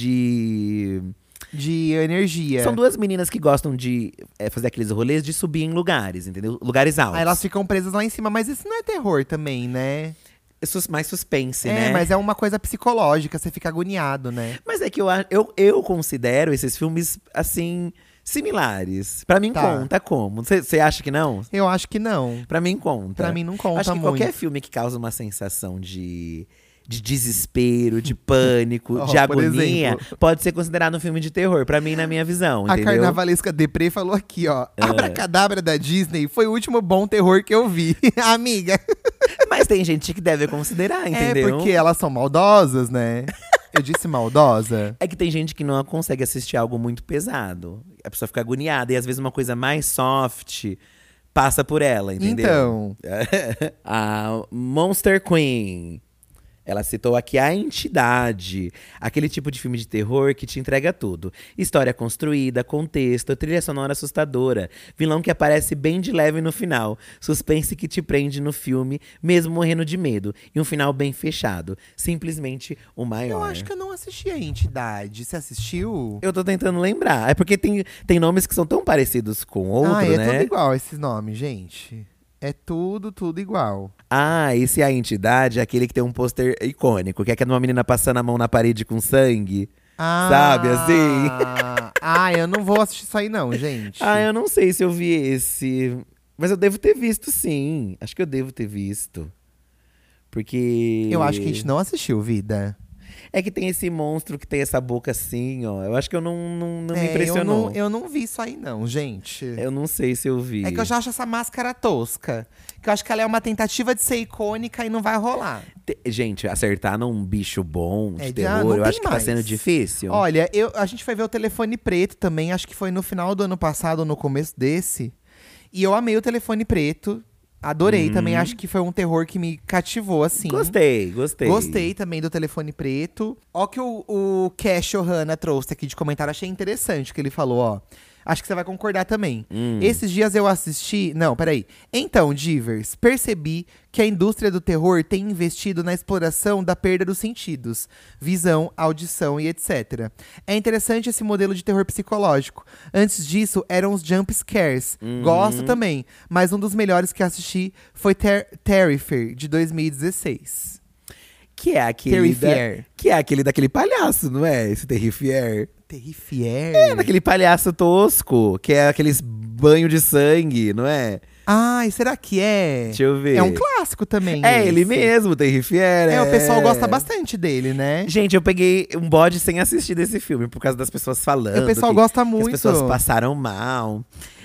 de. De energia. São duas meninas que gostam de é, fazer aqueles rolês de subir em lugares, entendeu? Lugares altos. Aí elas ficam presas lá em cima, mas isso não é terror também, né? É sus- mais suspense, é, né? mas é uma coisa psicológica, você fica agoniado, né? Mas é que eu, a- eu, eu considero esses filmes, assim, similares. Pra mim Tá. conta como. Você acha que não? Eu acho que não. Pra mim conta. Pra mim não conta Acho que muito. qualquer filme que causa uma sensação de, de desespero, de pânico, Ó, de por agonia, exemplo. pode ser considerado um filme de terror. Pra mim, na minha visão, A entendeu? Carnavalesca Deprê falou aqui, ó. Abracadabra da Disney foi o último bom terror que eu vi. Amiga. Mas tem gente que deve considerar, entendeu? É porque elas são maldosas, né? Eu disse maldosa? É que tem gente que não consegue assistir algo muito pesado. A pessoa fica agoniada. E às vezes uma coisa mais soft passa por ela, entendeu? Então. A Monster Queen. Ela citou aqui A Entidade, aquele tipo de filme de terror que te entrega tudo. História construída, contexto, trilha sonora assustadora, vilão que aparece bem de leve no final, suspense que te prende no filme, mesmo morrendo de medo, e um final bem fechado. Simplesmente o maior. Eu acho que eu não assisti a Entidade. Você assistiu? Eu tô tentando lembrar. É porque tem, tem nomes que são tão parecidos com outro, ah, é né? tudo igual esses nomes, gente. É tudo, tudo igual. Ah, esse A Entidade é aquele que tem um pôster icônico, que é aquela uma menina passando a mão na parede com sangue. Ah, Sabe, assim? Ah, eu não vou assistir isso aí não, gente. Ah, eu não sei se eu vi esse. Mas eu devo ter visto, sim. Acho que eu devo ter visto. Porque. Eu acho que a gente não assistiu, vida. É que tem esse monstro que tem essa boca assim, ó. Eu acho que eu não, não, não me É, eu impressionou. não, eu não vi isso aí não, gente. Eu não sei se eu vi. É que eu já acho essa máscara tosca. Que eu acho que ela é uma tentativa de ser icônica e não vai rolar. Te- Gente, acertar num bicho bom de É, já terror, não eu tem acho que tá mais. sendo difícil. Olha, eu, a gente foi ver o Telefone Preto também, acho que foi no final do ano passado ou no começo desse. E eu amei o Telefone Preto. Adorei também, acho que foi um terror que me cativou, assim. Gostei, gostei. Gostei também do Telefone Preto. Ó que o, o Cash Ohana trouxe aqui de comentário, achei interessante o que ele falou, ó. Acho que você vai concordar também. Hum. Esses dias eu assisti… Não, peraí. Então, Divers, percebi que a indústria do terror tem investido na exploração da perda dos sentidos. Visão, audição e etcétera. É interessante esse modelo de terror psicológico. Antes disso, eram os jump scares. Uhum. Gosto também. Mas um dos melhores que assisti foi Ter Terrifier, de dois mil e dezesseis. Que é aquele. Terrifier. Da, que é aquele daquele palhaço, não é? Esse Terrifier. Terrifier? É, daquele palhaço tosco, que é aqueles banho de sangue, não é? Ai, será que é? Deixa eu ver. É um clássico também. É esse. ele mesmo, Terrifier. É, é, o pessoal gosta bastante dele, né? Gente, eu peguei um bode sem assistir desse filme, por causa das pessoas falando. O pessoal que, gosta que muito. as pessoas passaram mal.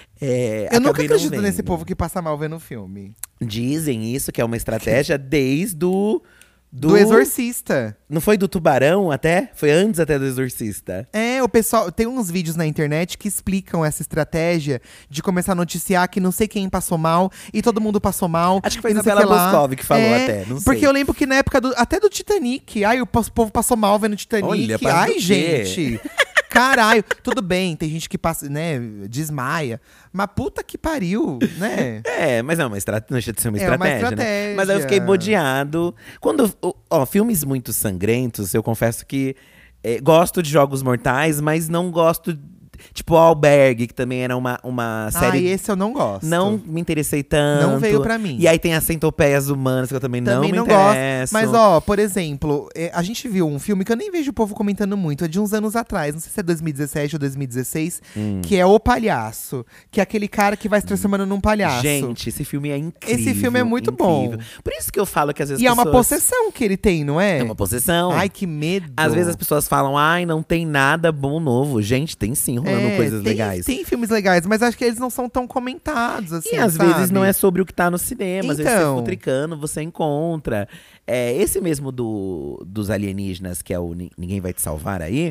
É, Eu nunca acabei não acredito nesse vendo. povo que passa mal vendo o filme. Dizem isso, que é uma estratégia desde o… Do, do Exorcista. Não foi do Tubarão até? Foi antes até do Exorcista. É, o pessoal… Tem uns vídeos na internet que explicam essa estratégia de começar a noticiar que não sei quem passou mal e todo mundo passou mal. Acho que foi e não sei Isabela o que lá. Boscov que falou É, até, não sei. Porque eu lembro que na época do, até do Titanic, ai, o povo passou mal vendo Titanic. Olha, para ai, do quê? gente. Caralho, tudo bem, tem gente que passa, né, desmaia. Mas puta que pariu, né? É, mas é uma estratégia, não deixa de ser uma É uma estratégia, né? estratégia. Mas aí eu fiquei bodeado. Quando, ó, filmes muito sangrentos, eu confesso que é, gosto de Jogos Mortais, mas não gosto… Tipo, o Albergue, que também era uma, uma série… Ai, esse eu não gosto. Não me interessei tanto. Não veio pra mim. E aí tem as Centopeias Humanas, que eu também, Também não não me interesso. gosto. Mas, ó, por exemplo, é, a gente viu um filme que eu nem vejo o povo comentando muito, é de uns anos atrás, não sei se é dois mil e dezessete ou dois mil e dezesseis, Hum. que é O Palhaço. Que é aquele cara que vai se transformando num palhaço. Gente, esse filme é incrível. Esse filme é muito incrível. bom. Por isso que eu falo que às vezes E é pessoas… uma possessão que ele tem, não é? É uma possessão. Ai, que medo. Às vezes as pessoas falam, ai, não tem nada bom novo. Gente, tem sim rolando É, coisas tem, legais. Tem filmes legais, mas acho que eles não são tão comentados, assim, E às sabe? vezes não é sobre o que tá no cinema, às vezes você Então. futricando, você encontra. É, esse mesmo do, dos alienígenas, que é o Ni- Ninguém Vai Te Salvar aí,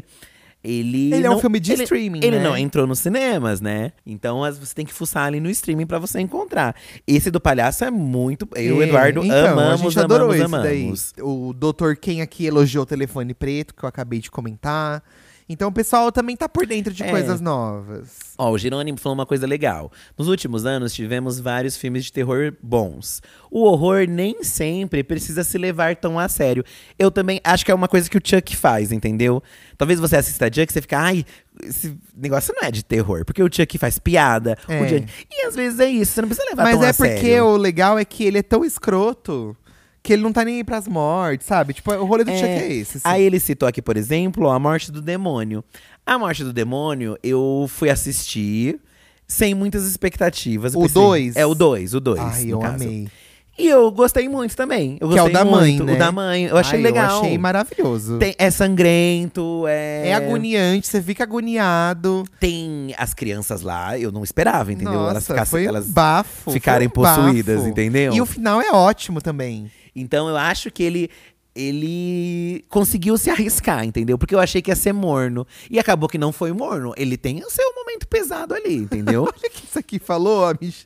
ele… Ele é um não- filme de ele- streaming, Ele né? não entrou nos cinemas, né? Então as- você tem que fuçar ali no streaming pra você encontrar. Esse do palhaço é muito… Eu e o É, Eduardo então, amamos, a gente adorou amamos, esse amamos. daí. O doutor Quem aqui elogiou o telefone preto, que eu acabei de comentar. Então o pessoal também tá por dentro de É. coisas novas. Ó, o Jerônimo falou uma coisa legal. Nos últimos anos, tivemos vários filmes de terror bons. O horror nem sempre precisa se levar tão a sério. Eu também acho que é uma coisa que o Chuck faz, entendeu? Talvez você assista Chuck e você fica… Ai, esse negócio não é de terror. Porque o Chuck faz piada. É. O Chuck… E às vezes é isso, você não precisa levar Mas tão é a porque sério. o legal é que ele é tão escroto que ele não tá nem aí pras mortes, sabe? Tipo, o rolê do Chuck é esse. assim. Aí ele citou aqui, por exemplo, ó, A Morte do Demônio. A Morte do Demônio, eu fui assistir sem muitas expectativas. Eu O pensei- dois? É, o dois, o dois. Ai, no eu caso. amei. E eu gostei muito também. Eu Que é o gostei da mãe, muito. né? O da mãe. Eu achei Ai, legal. Eu achei maravilhoso. Tem- é sangrento, é… É agoniante, você fica agoniado. Tem as crianças lá, eu não esperava, entendeu? Nossa, elas ficassem, foi um elas bafo. ficarem foi um bafo. possuídas, entendeu? E o final é ótimo também. Então eu acho que ele… Ele conseguiu se arriscar, entendeu? Porque eu achei que ia ser morno. E acabou que não foi morno. Ele tem o seu momento pesado ali, entendeu? Olha o que isso aqui falou, a, Mich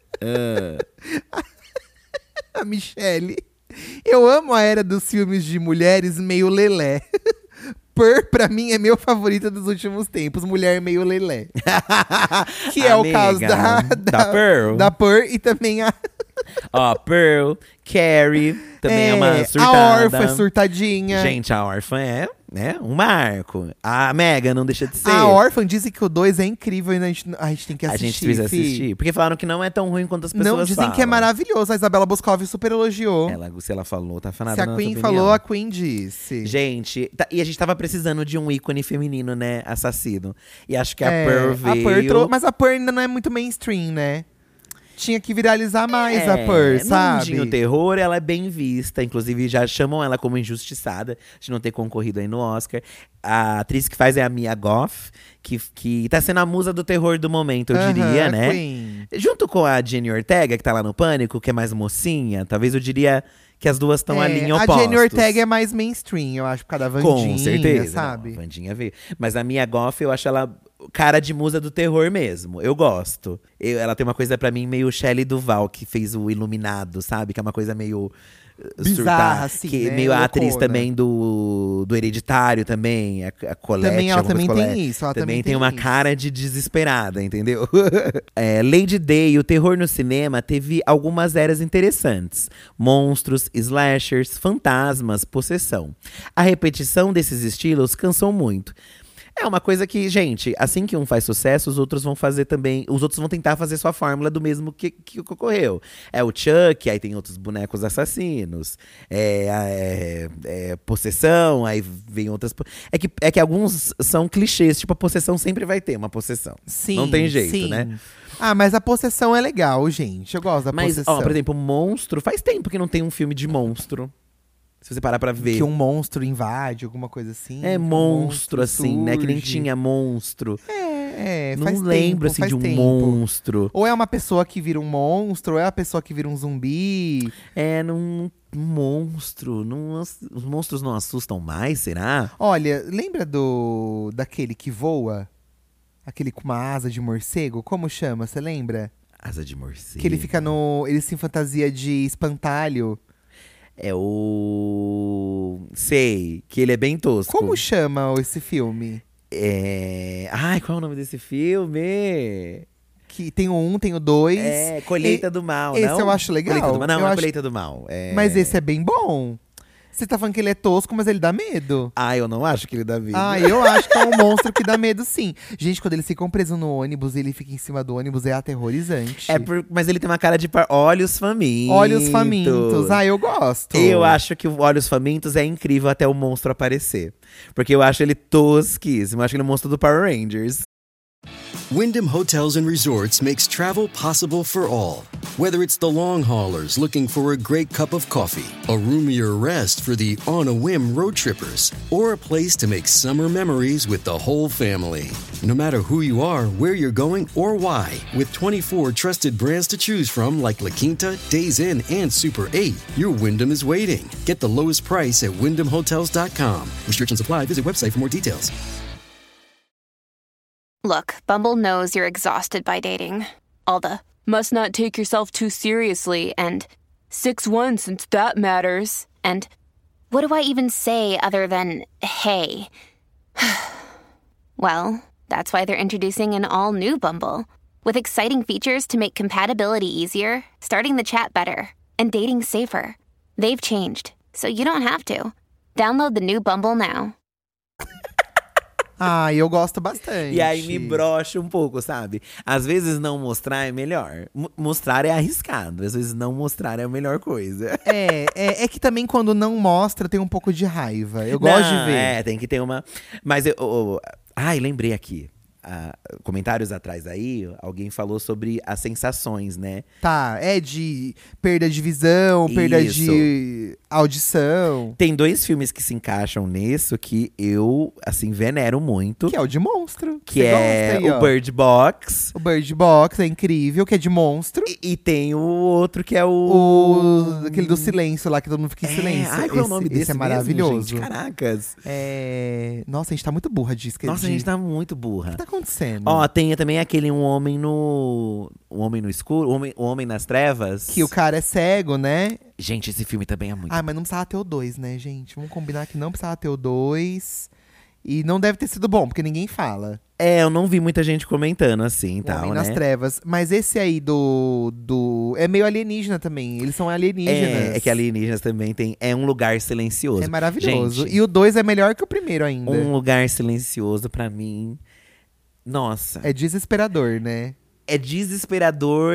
Ah. a Michelle. Eu amo a era dos filmes de mulheres meio lelé. Pur, pra mim, é meu favorito dos últimos tempos. Mulher meio lelé. Que é o Amiga, caso da, da Pearl. Da Pur e também a… Ó, Pearl, Carrie, também é, uma surtada. A órfã é surtadinha. Gente, a órfã é, né, um marco. A Mega não deixa de ser. A órfã dizem que o dois é incrível e a gente, a gente tem que A assistir. gente precisa fi. assistir. Porque falaram que não é tão ruim quanto as pessoas Não, dizem falam. que é maravilhoso. A Isabela Boscov super elogiou. Ela, se ela falou, tá falando. Se a Queen falou, a Queen disse. Gente, tá- e a gente tava precisando de um ícone feminino, né, assassino. E acho que a É, Pearl veio… a Pearl trou- mas a Pearl ainda não é muito mainstream, né? Tinha que viralizar mais a Pearl, no sabe? mundinho terror, ela é bem vista. Inclusive, já chamam ela como injustiçada de não ter concorrido aí no Oscar. A atriz que faz é a Mia Goth, que, que tá sendo a musa do terror do momento, eu Aham, diria, a né? Queen. Junto com a Jenny Ortega, que tá lá no Pânico, que é mais mocinha. Talvez eu diria que as duas estão É, ali em a opostos. Jenny Ortega é mais mainstream, eu acho, por causa da Wandinha, Com certeza. sabe? Não, a Wandinha veio. Mas a Mia Goth, eu acho ela cara de musa do terror mesmo. Eu gosto. Eu- ela tem uma coisa pra mim meio Shelley Duval, que fez o Iluminado, sabe? Que é uma coisa meio… uh, Bizarra, surtar, assim, que né? meio a atriz Loucona. também do, do Hereditário também, a, a Colette. Também, ela alguma também coisa, tem Colette. isso, ela também também tem tem uma isso. cara de desesperada, entendeu? é, Lady Day, o terror no cinema teve algumas eras interessantes. Monstros, slashers, fantasmas, possessão. A repetição desses estilos cansou muito. É uma coisa que, gente, assim que um faz sucesso, os outros vão fazer também. Os outros vão tentar fazer sua fórmula do mesmo que, que ocorreu. É o Chuck, aí tem outros bonecos assassinos. É, é, é possessão, aí vem outras. É que, é que alguns são clichês, tipo, a possessão sempre vai ter uma possessão. Sim, Não tem jeito, sim. né? Ah, mas a possessão é legal, gente. Eu gosto da Mas, possessão. ó, por exemplo, monstro. Faz tempo que não tem um filme de monstro. Se você parar pra ver. Que um monstro invade, alguma coisa assim. É que um monstro, assim, né? Que nem surge. tinha monstro. É, é, Não faz lembro, tempo, assim, faz de um tempo. monstro. Ou é uma pessoa que vira um monstro, ou é a pessoa que vira um zumbi. É, num um monstro. Não, os monstros não assustam mais, será? Olha, lembra do daquele que voa? Aquele com uma asa de morcego? Como chama? Você lembra? Asa de morcego. Que ele fica no. Ele se fantasia de espantalho. É o. Sei, que ele é bem tosco. Como chama esse filme? É. Ai, qual é o nome desse filme? Que tem o um, tem o dois. É, Colheita E- do Mal, esse não? eu acho legal. Colheita do Mal. Não, Eu não é acho- Colheita do Mal. É... Mas esse é bem bom. Você tá falando que ele é tosco, mas ele dá medo. Ah, eu não acho que ele dá vida. Ah, eu acho que é um monstro que dá medo, sim. Gente, quando eles ficam presos no ônibus e ele fica em cima do ônibus, é aterrorizante. É por... Mas ele tem uma cara de par... Olhos Famintos. Olhos famintos. Ah, eu gosto. Eu acho que o Olhos Famintos é incrível até o monstro aparecer. Porque eu acho ele tosquíssimo. Eu acho ele o monstro do Power Rangers. Wyndham Hotels and Resorts makes travel possible for all. Whether it's the long haulers looking for a great cup of coffee, a roomier rest for the on-a-whim road trippers, or a place to make summer memories with the whole family. No matter who you are, where you're going, or why, with twenty-four trusted brands to choose from like La Quinta, Days Inn, and Super eight, your Wyndham is waiting. Get the lowest price at wyndham hotels dot com. Restrictions apply. Visit website for more details. Look, Bumble knows you're exhausted by dating. All the must not take yourself too seriously and six one since that matters. And what do I even say other than hey? Well, that's why they're introducing an all new Bumble with exciting features to make compatibility easier, starting the chat better, and dating safer. They've changed, so you don't have to. Download the new Bumble now. Ah, eu gosto bastante. E aí me brocha um pouco, sabe? Às vezes não mostrar é melhor. M- mostrar é arriscado. Às vezes não mostrar é a melhor coisa. É, é, é que também quando não mostra tem um pouco de raiva. Eu gosto Não, de ver. É, tem que ter uma. Mas eu. eu- Ai, lembrei aqui. Ah, comentários atrás aí, alguém falou sobre as sensações, né? Tá, é de perda de visão, perda Isso. de audição. Tem dois filmes que se encaixam nisso que eu, assim, venero muito. Que é o de monstro. Que Você é gosta aí, ó. o Bird Box. O Bird Box é incrível, que é de monstro. E, e tem o outro que é o. O aquele do silêncio lá, que todo mundo fica em É, silêncio. Ai, qual é o Esse- nome esse desse é mesmo, maravilhoso. gente? Caracas. É... Nossa, a gente tá muito burra disso. que Nossa, a de- gente tá muito burra. O que tá acontecendo? Ó, tem também aquele Um Homem no. Um Homem no Escuro, Um Homem, um Homem nas Trevas. Que o cara é cego, né? Gente, esse filme também é muito. Ah, mas não precisava ter o dois, né, gente? Vamos combinar que não precisava ter o dois. E não deve ter sido bom, porque ninguém fala. É, eu não vi muita gente comentando assim e O tal, Homem né? nas Trevas. Mas esse aí do, do… É meio alienígena também. Eles são alienígenas. É, é que alienígenas também tem. É Um Lugar Silencioso. É maravilhoso. Gente, E o dois é melhor que o primeiro ainda. Um Lugar Silencioso, pra mim. Nossa. É desesperador, né? É desesperador.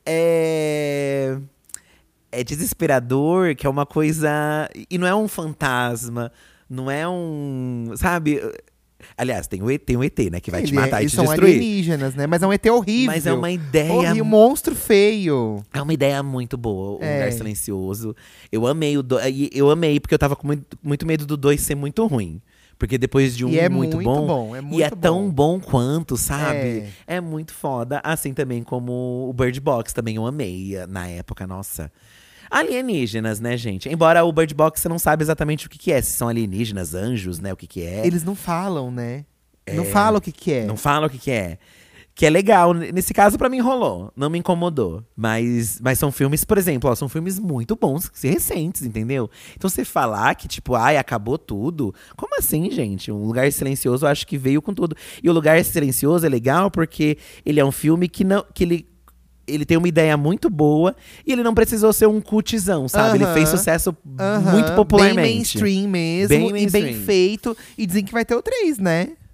É. É desesperador, que é uma coisa. E não é um fantasma. Não é um. Sabe? Aliás, tem o E T, tem o E T, né? Que vai te Ele é- matar e eles te são destruir. alienígenas, né? Mas é um E T horrível. Mas é uma ideia. Horrível, um monstro feio. É uma ideia muito boa, o É. Lugar Silencioso. Eu amei o do... e Eu amei, porque eu tava com muito, muito medo do dois ser muito ruim. Porque depois de um E é muito, muito bom, bom, é e muito é tão bom. bom quanto, sabe? É. É. muito foda. Assim também como o Bird Box, também eu amei eh, na época, nossa. Alienígenas, né, gente? Embora o Bird Box você não sabe exatamente o que, que é. Se são alienígenas, anjos, né? O que, que é. Eles não falam, né? Não falam o que que é. Não fala o que, que é. Que é legal. Nesse caso, pra mim, rolou. Não me incomodou. Mas, mas são filmes, por exemplo, ó, são filmes muito bons, recentes, entendeu? Então você falar que, tipo, ai, acabou tudo. Como assim, gente? Um Lugar Silencioso, eu acho que veio com tudo. E o Lugar Silencioso é legal porque ele é um filme que não. Que ele, ele tem uma ideia muito boa e ele não precisou ser um cutzão, sabe? Ele Aham. fez sucesso Aham, muito popularmente. Bem mainstream mesmo. Bem E mainstream. bem feito. E dizem que vai ter o três, né?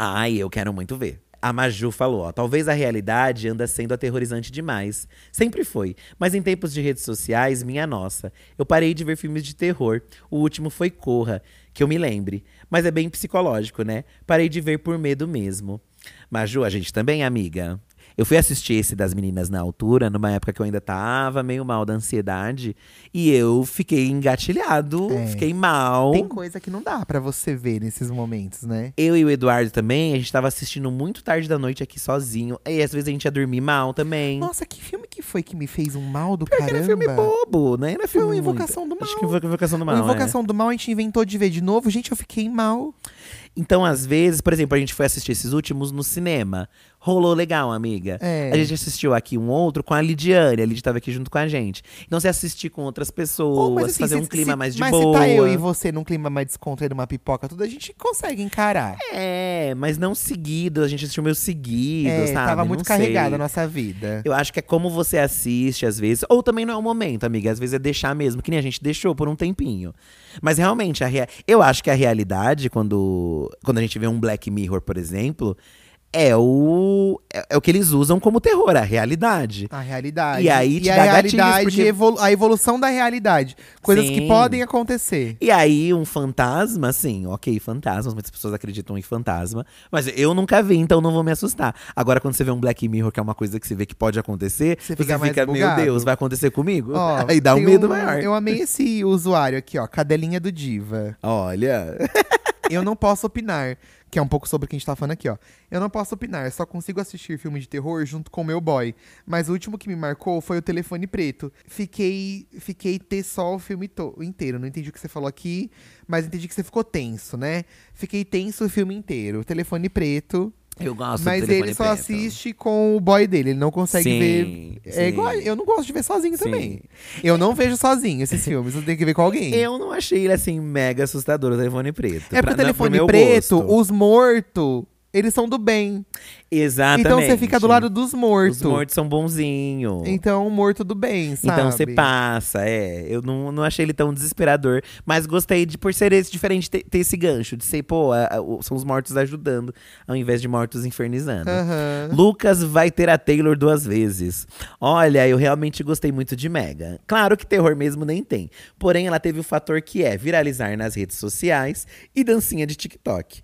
Ai, eu quero muito ver. A Maju falou, ó, talvez a realidade anda sendo aterrorizante demais. Sempre foi. Mas em tempos de redes sociais, minha nossa. Eu parei de ver filmes de terror. O último foi Corra, que eu me lembre. Mas é bem psicológico, né? Parei de ver por medo mesmo. Maju, a gente também, amiga. Eu fui assistir esse das meninas na altura, numa época que eu ainda tava meio mal da ansiedade. E eu fiquei engatilhado, É. fiquei mal. Tem coisa que não dá pra você ver nesses momentos, né? Eu e o Eduardo também, a gente tava assistindo muito tarde da noite aqui sozinho. E às vezes a gente ia dormir mal também. Nossa, que filme que foi que me fez um mal do Pior que caramba? era filme bobo, né? Era Foi filme uma muito- Invocação do Mal. Acho que foi Invocação do Mal, O é. Invocação do Mal a gente inventou de ver de novo. Gente, eu fiquei mal. Então, às vezes, por exemplo, a gente foi assistir esses últimos no cinema. Rolou legal, amiga. É. A gente assistiu aqui um outro com a Lidiane. A Lidy tava aqui junto com a gente. Então, você assistir com outras pessoas, Oh, mas assim, fazer se- um clima se- mais de mas boa. se tá eu e você num clima mais descontraído, uma pipoca, tudo, a gente consegue encarar. É, mas não seguido. A gente assistiu meio seguido, É, sabe? tava muito Não carregada sei. a nossa vida. Eu acho que é como você assiste, às vezes. Ou também não é o momento, amiga. Às vezes é deixar mesmo, que nem a gente deixou por um tempinho. Mas realmente, a rea... eu acho que a realidade, quando, quando a gente vê um Black Mirror, por exemplo, é o, é, é o que eles usam como terror, a realidade. A realidade. E aí te e a dá gatilhos, realidade, porque- evolu- a evolução da realidade. Coisas que Sim. podem acontecer. E aí, um fantasma, assim, ok, fantasmas, muitas pessoas acreditam em fantasma. Mas eu nunca vi, então não vou me assustar. Agora, quando você vê um Black Mirror, que é uma coisa que você vê que pode acontecer, Você você fica fica, mais meu bugado. Deus, vai acontecer comigo? Ó, aí dá um tem medo maior. Eu amei esse usuário aqui, ó. Cadelinha do Diva. Olha. Eu não posso opinar. Que é um pouco sobre o que a gente tá falando aqui, ó. Eu não posso opinar, só consigo assistir filme de terror junto com o meu boy. Mas o último que me marcou foi o Telefone Preto. Fiquei fiquei ter só o filme to- inteiro. Não entendi o que você falou aqui, mas entendi que você ficou tenso, né? Fiquei tenso o filme inteiro. Telefone Preto. Eu gosto Mas do Telefone ele só Preto. assiste com o boy dele, ele não consegue Sim, ver. É sim. igual, eu não gosto de ver sozinho Sim. também. Eu não vejo sozinho esses filmes, eu tenho que ver com alguém. Eu não achei ele assim mega assustador, o Telefone Preto. É porque Pra- o não, Telefone pro meu Preto, gosto. os mortos, eles são do bem. Exatamente. Então você fica do lado dos mortos. Os mortos são bonzinhos. Então, o morto do bem, sabe? Então você passa, é. Eu não, não achei ele tão desesperador. Mas gostei de, por ser esse diferente, ter, ter esse gancho. De ser, pô, a- a- o- são os mortos ajudando, ao invés de mortos infernizando. Aham. Lucas vai ter a Taylor duas vezes. Olha, eu realmente gostei muito de Megan. Claro que terror mesmo nem tem. Porém, ela teve o fator que é viralizar nas redes sociais e dancinha de TikTok.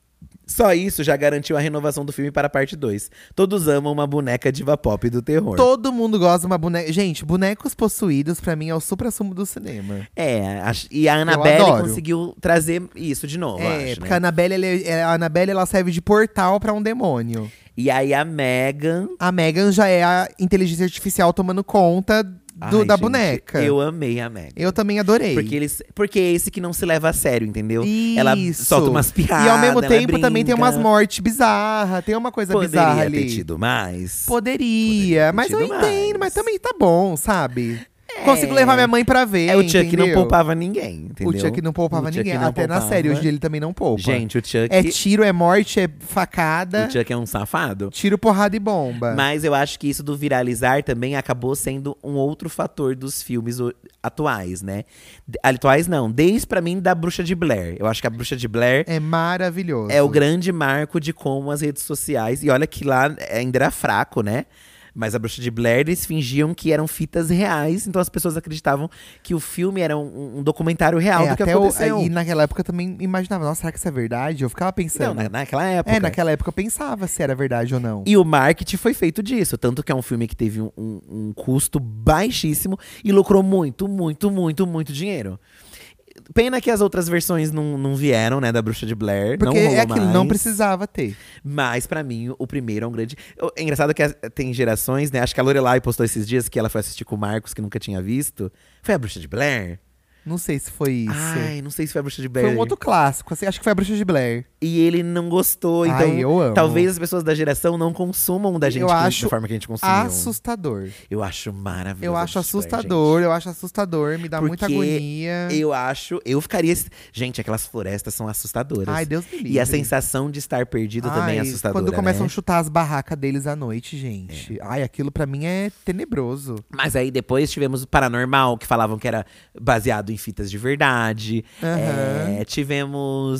Só isso já garantiu a renovação do filme para a parte dois. Todos amam uma boneca diva pop do terror. Todo mundo gosta de uma boneca. Gente, bonecos possuídos, pra mim, é o supra-sumo do cinema. É, acho- e a Annabelle adoro. conseguiu trazer isso de novo, é, acho, porque né? a Annabelle, ela é- a Annabelle, ela serve de portal pra um demônio. E aí a Megan… A Megan já é a inteligência artificial tomando conta do- Ai, da gente, boneca. Eu amei a Megan. Eu também adorei. Porque, eles, porque é esse que não se leva a sério, entendeu? Ela Isso. solta umas piadas, E ao mesmo ela tempo também tem brinca. umas mortes bizarras, tem uma coisa Poderia bizarra ter ali. tido mais. Poderia, ter mas eu tido entendo, mais. mas também tá bom, sabe? Consigo levar minha mãe pra ver, É o Chuck que não entendeu? poupava ninguém, entendeu? O Chuck não poupava O Chuck ninguém. não Até na poupava. série, hoje ele também não poupa. Gente, o Chuck… É tiro, é morte, é facada, o Chuck é um safado. tiro, porrada e bomba. Mas eu acho que isso do viralizar também acabou sendo um outro fator dos filmes o- atuais, né? De- Atuais não, desde pra mim da Bruxa de Blair. Eu acho que a Bruxa de Blair É maravilhoso. é o grande marco de como as redes sociais… E olha que lá ainda era fraco, né? Mas a Bruxa de Blair, eles fingiam que eram fitas reais. Então as pessoas acreditavam que o filme era um, um documentário real É, do que até o- aconteceu. E naquela época eu também imaginava, nossa, será que isso é verdade? Eu ficava pensando. Não, na- naquela época. É, naquela época eu pensava se era verdade ou não. E o marketing foi feito disso. Tanto que é um filme que teve um, um- um custo baixíssimo e lucrou muito, muito, muito, muito dinheiro. Pena que as outras versões não, não vieram, né, da Bruxa de Blair. Porque não rolou é aquilo, mais. não precisava ter. Mas pra mim, o primeiro é um grande… É engraçado que as- tem gerações, né? Acho que a Lorelai postou esses dias que ela foi assistir com o Marcos, que nunca tinha visto. Foi a Bruxa de Blair? Não sei se foi isso. Ai, não sei se foi a Bruxa de Blair. Foi um outro clássico, assim, acho que foi a Bruxa de Blair. E ele não gostou, então Ai, eu amo. talvez as pessoas da geração não consumam da gente Eu que- acho da forma que a gente consumiu. Assustador. Eu acho maravilhoso. Eu a acho Bruxa de Blair, assustador, eu acho assustador, me dá muita Porque agonia. Eu acho, eu ficaria… Gente, aquelas florestas são assustadoras. Ai, Deus me livre. E a sensação de estar perdido também é Ai, assustadora, quando começam né? a chutar as barracas deles à noite, gente. Ai, aquilo pra mim é tenebroso. Mas aí depois tivemos o Paranormal, que falavam que era baseado em fitas de verdade. Aham. É, tivemos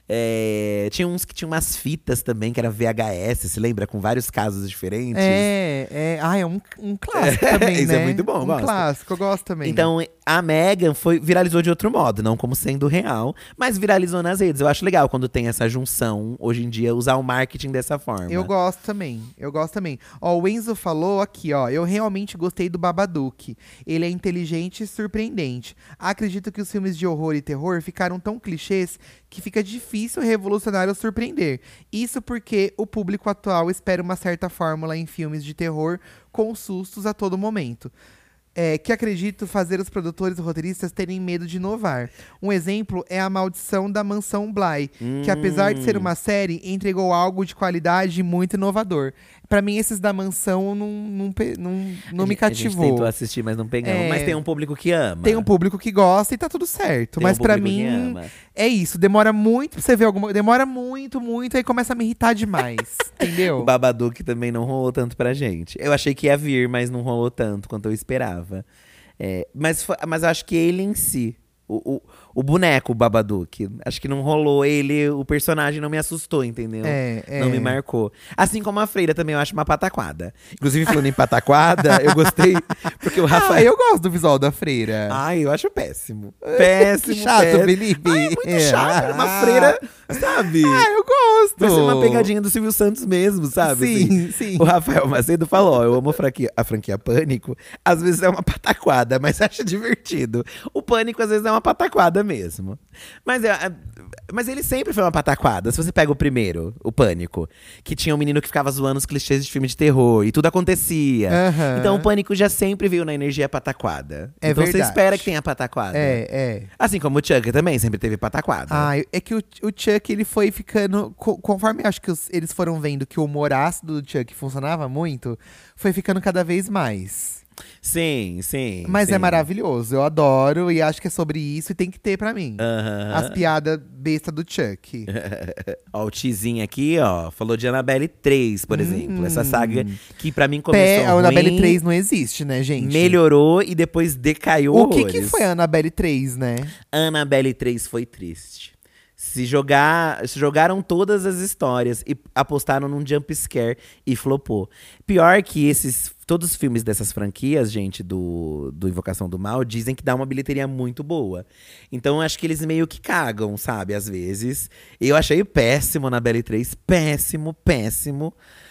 É, tinha uns que tinham umas fitas também, que era V H S, se lembra? Com vários casos diferentes. É, é. Ah, é um, um clássico também, Isso né? é muito bom, Um gosto. clássico, eu gosto também. Então, a Meghan foi, viralizou de outro modo, não como sendo real, mas viralizou nas redes. Eu acho legal quando tem essa junção, hoje em dia, usar o marketing dessa forma. Eu gosto também, eu gosto também. Ó, o Enzo falou aqui, ó. Eu realmente gostei do Babadook. Ele é inteligente e surpreendente. Acredito que os filmes de horror e terror ficaram tão clichês que fica difícil revolucionar ou surpreender. Isso porque o público atual espera uma certa fórmula em filmes de terror com sustos a todo momento. É, que acredito fazer os produtores e roteiristas terem medo de inovar. Um exemplo é A Maldição da Mansão Bly, Hum. que apesar de ser uma série, entregou algo de qualidade muito inovador. Pra mim, esses da Mansão não, não, pe- não, não A me gente- A gente cativou. tentou assistir, mas não pegamos. É. Mas tem um público que ama. Tem um público que gosta e tá tudo certo. Tem Mas um pra público que mim, ama. é isso. Demora muito pra você ver alguma demora muito, muito, aí começa a me irritar demais. Entendeu? O Babadook também não rolou tanto pra gente. Eu achei que ia vir, mas não rolou tanto quanto eu esperava. É, mas, fo- mas eu acho que ele em si, o, o, o boneco Babadook, acho que não rolou ele, o personagem não me assustou, entendeu? É, é. Não me marcou. Assim como a Freira também eu acho uma pataquada. Inclusive, falando em pataquada, eu gostei, porque o Ah, Rafael… eu gosto do visual da freira. Ai, eu acho péssimo. Péssimo, Que chato, péssimo. Felipe. Ai, é muito É. chato, era uma freira, sabe? Ah, eu gosto. Vai ser uma pegadinha do Silvio Santos mesmo, sabe? Sim, Assim, sim. O Rafael Macedo falou, ó, eu amo a franquia, a franquia Pânico. Às vezes é uma pataquada, mas acho divertido. O Pânico às vezes é uma pataquada mesmo. Mas, é, é- mas ele sempre foi uma pataquada. Se você pega o primeiro, o Pânico, que tinha um menino que ficava zoando os clichês de filme de terror e tudo acontecia. Aham. Então o Pânico já sempre veio na energia pataquada. É então você verdade. espera que tenha pataquada. É, é. Assim como o Chuck também sempre teve pataquada. Ah, é que o, o Chuck, ele foi ficando… co- Conforme acho que os- eles foram vendo que o humor ácido do Chuck funcionava muito, foi ficando cada vez mais. Sim, sim. Mas sim. é maravilhoso, eu adoro e acho que é sobre isso e tem que ter pra mim. Aham. As piadas besta do Chuck. Ó, o Tizinho aqui, ó, falou de Annabelle três, por exemplo. Essa saga que pra mim Hum. Pé, começou a Annabelle ruim, três não existe, né, gente? melhorou e depois decaiu O que, horrores. que foi a Annabelle três, né? Annabelle três foi triste. Se, jogar, se jogaram todas as histórias e apostaram num jump scare e flopou. Pior que esses, todos os filmes dessas franquias, gente, do, do Invocação do Mal, dizem que dá uma bilheteria muito boa. Então acho que eles meio que cagam, sabe, às vezes. Eu achei péssimo Annabelle três, péssimo, péssimo.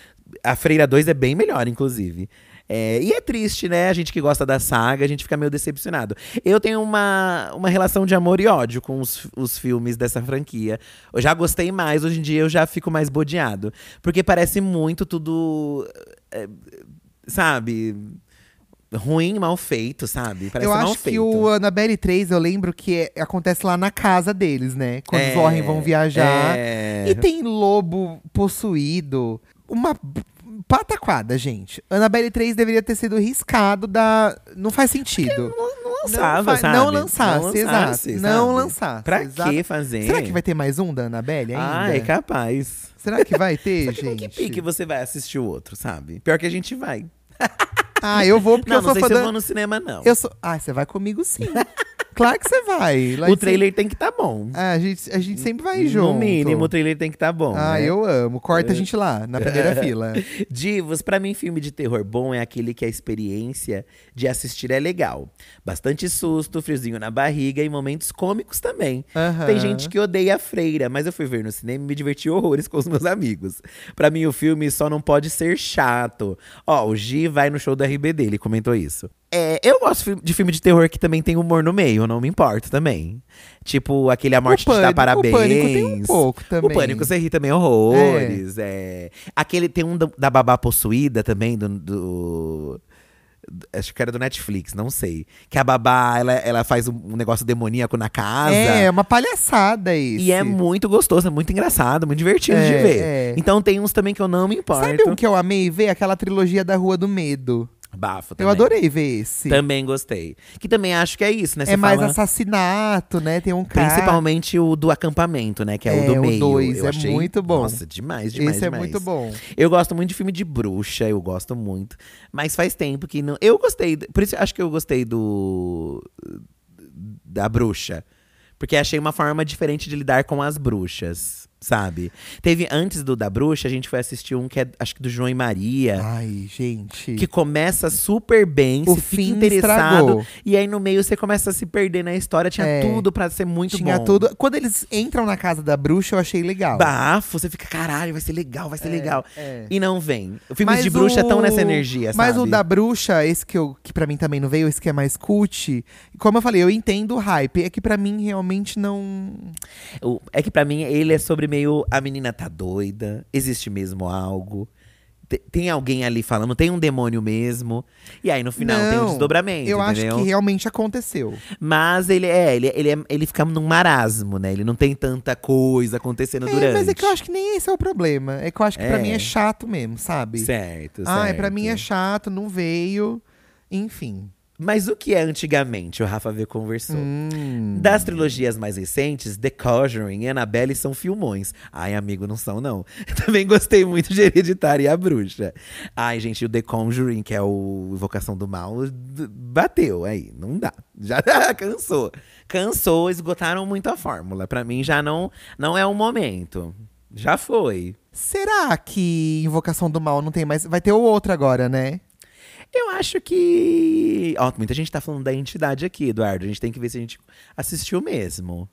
A Freira dois é bem melhor, inclusive. É, e é triste, né? A gente que gosta da saga, a gente fica meio decepcionado. Eu tenho uma, uma relação de amor e ódio com os, os filmes dessa franquia. Eu já gostei mais, hoje em dia eu já fico mais bodeado. Porque parece muito tudo… é, sabe… ruim, mal feito, sabe? Parece eu mal acho feito. que o Annabelle três, eu lembro que é- acontece lá na casa deles, né? Quando os É, Warren vão viajar. é. E tem lobo possuído. Uma b- pataquada, gente. Annabelle três deveria ter sido riscado da… Não faz sentido. Não lançava, fa- sabe? Não lançasse, Não exato. lançasse, Não sabe? lançasse. Pra exato. que fazer? Será que vai ter mais um da Annabelle ainda? Ah, é capaz. Será que vai ter, Só que com gente? que pique você vai assistir o outro, sabe? Pior que a gente vai. Ah, eu vou porque Não, eu não sou sei fã se da… eu vou no cinema, não. Eu sou… Ah, você vai comigo sim. Claro que você vai. Lá O em trailer tem que estar tá bom. Ah, a gente, a gente sempre vai junto. No mínimo, o trailer tem que estar tá bom. Ah, né? eu amo. Corta a gente lá, na primeira fila. Divos, pra mim, filme de terror bom é aquele que a experiência de assistir é legal. Bastante susto, friozinho na barriga e momentos cômicos também. Aham. Tem gente que odeia a Freira, mas eu fui ver no cinema e me diverti horrores com os meus amigos. Pra mim, o filme só não pode ser chato. Ó, o Gi vai no show do R B D, ele comentou isso. É, eu gosto de filme de terror que também tem humor no meio, eu não me importo também. Tipo, aquele A Morte O Te Dá Pânico- Parabéns. o Pânico tem um pouco também. O Pânico você ri também horrores. É. Aquele, tem um da, da Babá Possuída também, do, do… acho que era do Netflix, não sei. Que a babá, ela, ela faz um, um negócio demoníaco na casa. É, é uma palhaçada isso. E é muito gostoso, é muito engraçado, muito divertido É, de ver. é. Então tem uns também que eu não me importo. Sabe um que eu amei ver? Aquela trilogia da Rua do Medo. Bafo Eu também. adorei ver esse. Também gostei. Que também acho que é isso, né? É Você mais fala- assassinato, né? Tem um cara… Principalmente o do acampamento, né? Que é, É, o do o meio. dois, Eu é achei- muito bom. Nossa, demais, demais, Esse é demais. muito bom. Eu gosto muito de filme de bruxa, eu gosto muito. Mas faz tempo que não… Eu gostei… Por isso eu acho que eu gostei do… Da bruxa. Porque achei uma forma diferente de lidar com as bruxas, sabe? Teve, antes do da bruxa, a gente foi assistir um que é, acho que do João e Maria. Ai, gente. Que começa super bem, O você fim fica interessado. estragou. E aí no meio você começa a se perder na história. Tinha É. tudo pra ser muito Tinha bom. tudo. Quando eles entram na casa da bruxa, eu achei legal. Bafo, você fica, caralho, vai ser legal, vai ser legal. é. E não vem. Filmes Mas de bruxa o- estão nessa energia, Mas sabe? o da bruxa, esse que, eu, que pra mim também não veio, esse que é mais cult. Como eu falei, eu entendo o hype. É que pra mim realmente não. O- É que pra mim ele é sobre meio a menina tá doida, existe mesmo algo. Te- Tem alguém ali falando, tem um demônio mesmo. E aí no final tem o Não, desdobramento, Eu entendeu? acho que realmente aconteceu. Mas ele é, ele, ele, é, ele fica num marasmo, né? Ele não tem tanta coisa acontecendo É, durante. mas é que eu acho que nem esse é o problema. É que eu acho que pra É. mim é chato mesmo, sabe? Certo, certo. Ah, pra mim é chato, não veio. Enfim. Mas o que é antigamente? O Rafa V conversou. Hum. Das trilogias mais recentes, The Conjuring e Annabelle são filmões. Ai, amigo, não são, não. Também gostei muito de Hereditário e A Bruxa. Ai, gente, o The Conjuring, que é o Invocação do Mal, d- bateu aí. Não dá. Já cansou. Cansou, esgotaram muito a fórmula. Pra mim, já não, não é o momento. Já foi. Será que Invocação do Mal não tem mais? Vai ter o outro agora, né? Eu acho que… Ó, muita gente tá falando da entidade aqui, Eduardo. A gente tem que ver se a gente assistiu mesmo.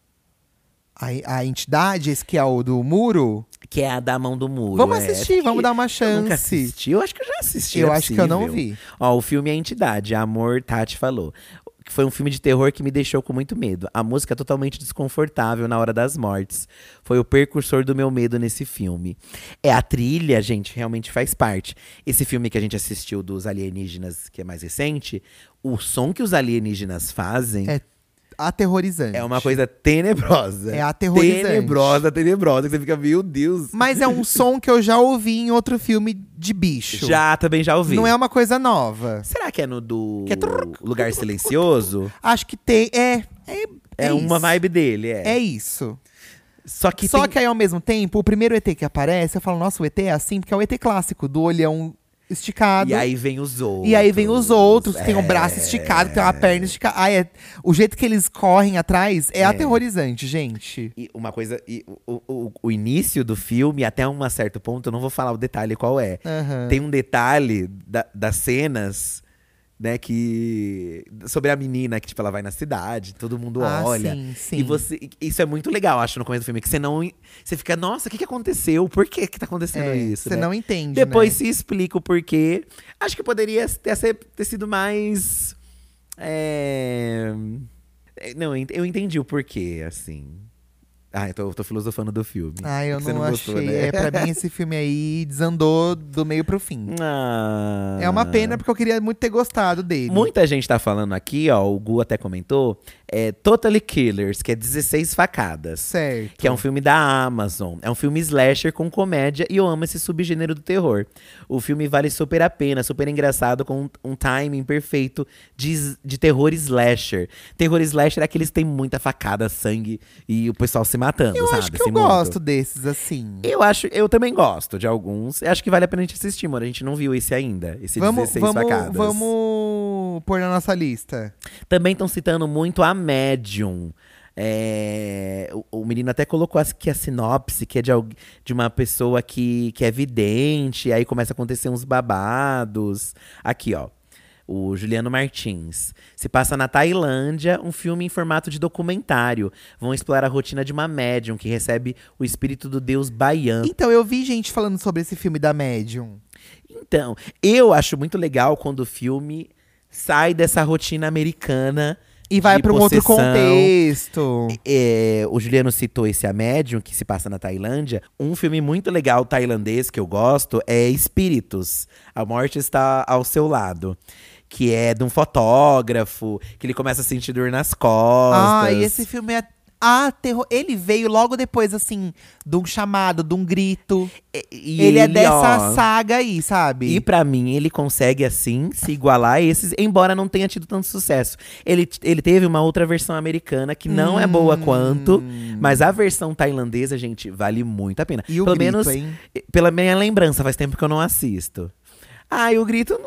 A, a entidade, esse que é o do muro? Que é a da mão do muro. Vamos é. assistir, vamos dar uma Eu nunca chance. assisti. Eu acho que eu já assisti. Eu não é acho que eu não possível. vi. Ó, o filme é a Entidade. Amor, Tati falou. Que foi um filme de terror que me deixou com muito medo. A música é totalmente desconfortável na hora das mortes. Foi o precursor do meu medo nesse filme. É, a trilha, gente, realmente faz parte. Esse filme que a gente assistiu dos alienígenas, que é mais recente, o som que os alienígenas fazem É aterrorizante. é uma coisa tenebrosa. É aterrorizante. Tenebrosa, tenebrosa. Que você fica, meu Deus. Mas é um som que eu já ouvi em outro filme de bicho. Já, também já ouvi. Não é uma coisa nova. Será que é no do Que é trrr, Lugar Silencioso? Acho que tem. É. É, É, uma isso. vibe dele, é. É isso. Só que Só tem… que aí, ao mesmo tempo, o primeiro E T que aparece, eu falo, nossa, o E T é assim, porque é o E T clássico, do olhão esticado. E aí vem os outros. E aí vem os outros, que tem o É. braço esticado, que tem uma perna esticada. Ai, é, o jeito que eles correm atrás é, aterrorizante, gente. E uma coisa… E o, o, o início do filme, até um certo ponto, eu não vou falar o detalhe qual é. Aham. Tem um detalhe da- das cenas… Né, que… Sobre a menina, que tipo, ela vai na cidade, todo mundo Ah, olha. sim, sim. E você… Isso é muito legal, acho, no começo do filme. Que você não… Você fica, nossa, o que, que aconteceu? Por que que tá acontecendo É, isso? você né? não entende, Depois né? se explica o porquê. Acho que poderia ter, ser- ter sido mais… É… é, Não, eu entendi o porquê, assim. Ah, eu tô, eu tô filosofando do filme. Ai, eu Você não, gostou, achei. né? É, pra mim, esse filme aí desandou do meio pro fim. Ah. É uma pena, porque eu queria muito ter gostado dele. Muita gente tá falando aqui, ó, o Gu até comentou, é Totally Killers, que é dezesseis facadas. Certo. Que é um filme da Amazon. É um filme slasher com comédia e eu amo esse subgênero do terror. O filme vale super a pena, super engraçado, com um, um timing perfeito de, de terror slasher. Terror slasher é aqueles que tem muita facada, sangue e o pessoal se matando, Eu sabe? acho que Se eu muito. gosto desses, assim. Eu acho, eu também gosto de alguns. Eu acho que vale a pena a gente assistir, mano. A gente não viu esse ainda, esse Vamos, dezesseis vamos, facadas. vamos pôr na nossa lista. Também estão citando muito a Medium. É, o, o menino até colocou aqui a sinopse, que é de, algu- de uma pessoa que, que é vidente, aí começa a acontecer uns babados. Aqui, ó. O Juliano Martins. Se passa na Tailândia, um filme em formato de documentário. Vão explorar a rotina de uma médium que recebe o espírito do deus Bayan. Então, eu vi gente falando sobre esse filme da Medium. Então, eu acho muito legal quando o filme sai dessa rotina americana. E vai de pra um outro possessão. contexto. É, o Juliano citou esse A Medium, que se passa na Tailândia. Um filme muito legal tailandês que eu gosto é Espíritos. A Morte Está ao Seu Lado. Que é de um fotógrafo, que ele começa a sentir dor nas costas. Ah, e esse filme é aterro... Ele veio logo depois, assim, de um chamado, de um grito. E- e ele, é dessa ó, saga aí, sabe? E pra mim, ele consegue, assim, se igualar a esses, embora não tenha tido tanto sucesso. Ele, ele teve uma outra versão americana que não é boa quanto, mas a versão tailandesa, gente, vale muito a pena. E o Pelo grito, menos, hein? pela minha lembrança, faz tempo que eu não assisto. Ah, e o grito não,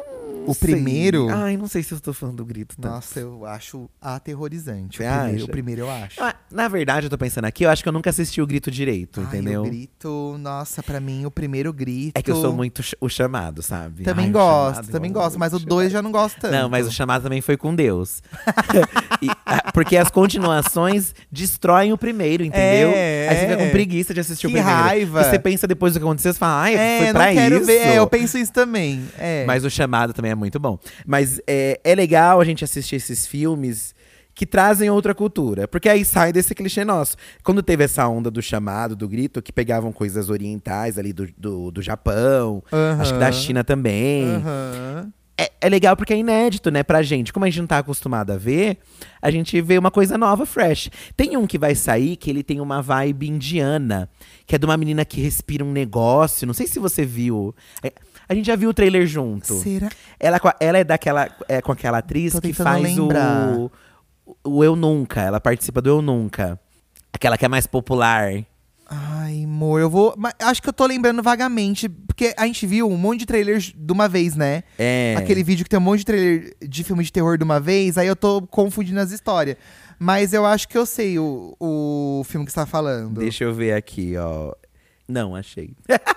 O sei. primeiro? Ai, não sei se eu tô falando do grito. Tanto. Nossa, eu acho aterrorizante. Você O primeiro, acha? o primeiro eu acho. Ah, na verdade, eu tô pensando aqui, eu acho que eu nunca assisti o Grito direito, Ai, entendeu? o grito, nossa, pra mim, o primeiro grito… É que eu sou muito ch- o chamado, sabe? Também Ai, o gosto, chamado, também eu gosto. amo Mas o chamado. dois já não gosto tanto. Não, mas o chamado também foi com Deus. E, ah, porque as continuações destroem o primeiro, entendeu? É, Aí você fica é. com preguiça de assistir Que o primeiro. raiva. E você pensa depois do que aconteceu, você fala, ai, É, foi eu pra não quero isso. ver. É, eu penso isso também. É. Mas o chamado também é muito bom. Mas é, é legal a gente assistir esses filmes que trazem outra cultura. Porque aí sai desse clichê nosso. Quando teve essa onda do chamado, do grito, que pegavam coisas orientais ali do, do, do Japão, Aham. acho que da China também. Aham. É, é legal porque é inédito, né, pra gente. Como a gente não tá acostumado a ver, a gente vê uma coisa nova, fresh. Tem um que vai sair que ele tem uma vibe indiana, que é de uma menina que respira um negócio. Não sei se você viu. É, a gente já viu o trailer junto. Será? Ela, com a- ela é daquela é com aquela atriz Tô que tentando faz lembrar. o, o Eu Nunca. Ela participa do Eu Nunca. Aquela que é mais popular. Ai, amor, eu vou… Mas acho que eu tô lembrando vagamente. Porque a gente viu um monte de trailers de uma vez, né? É. Aquele vídeo que tem um monte de trailer de filme de terror de uma vez. Aí eu tô confundindo as histórias. Mas eu acho que eu sei o, o filme que você tá falando. Deixa eu ver aqui, ó. Não, achei.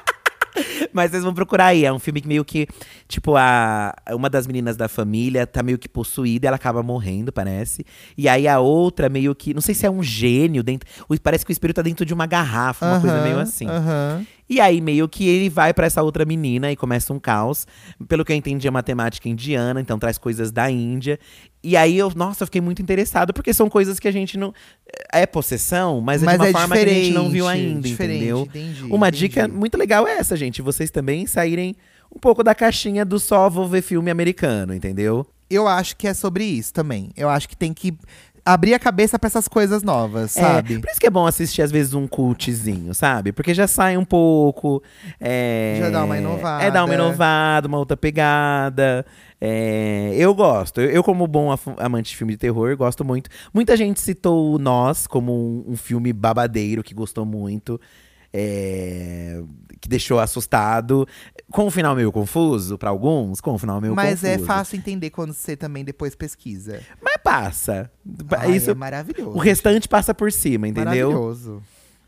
Mas vocês vão procurar aí. É um filme que meio que, tipo, a, uma das meninas da família tá meio que possuída, ela acaba morrendo, parece. E aí a outra meio que, não sei se é um gênio dentro. o- Parece que o espírito tá dentro de uma garrafa, uma coisa Aham, meio assim. Aham. E aí, meio que ele vai pra essa outra menina e começa um caos. Pelo que eu entendi, é uma temática indiana, então traz coisas da Índia. E aí, eu, nossa, eu fiquei muito interessado, porque são coisas que a gente não. É possessão, mas, Mas é de uma é forma que a gente não diferente, viu ainda, diferente, entendeu? entendi, Uma entendi. dica muito legal é essa, gente. Vocês também saírem um pouco da caixinha do só vou ver filme americano, entendeu? Eu acho que é sobre isso também. Eu acho que tem que abrir a cabeça pra essas coisas novas, sabe? É, por isso que é bom assistir, às vezes, um cultzinho, sabe? Porque já sai um pouco. é, Já dá uma inovada. É, dá uma inovada, uma outra pegada. É, eu gosto. Eu, eu, como bom af- amante de filme de terror, gosto muito. Muita gente citou o Nós como um, um filme babadeiro, que gostou muito. é, que deixou assustado. Com um final meio confuso, pra alguns. Com um final meio Mas confuso. é fácil entender quando você também depois pesquisa. Mas passa. Ai, Isso, é maravilhoso. o restante passa por cima, entendeu? Maravilhoso.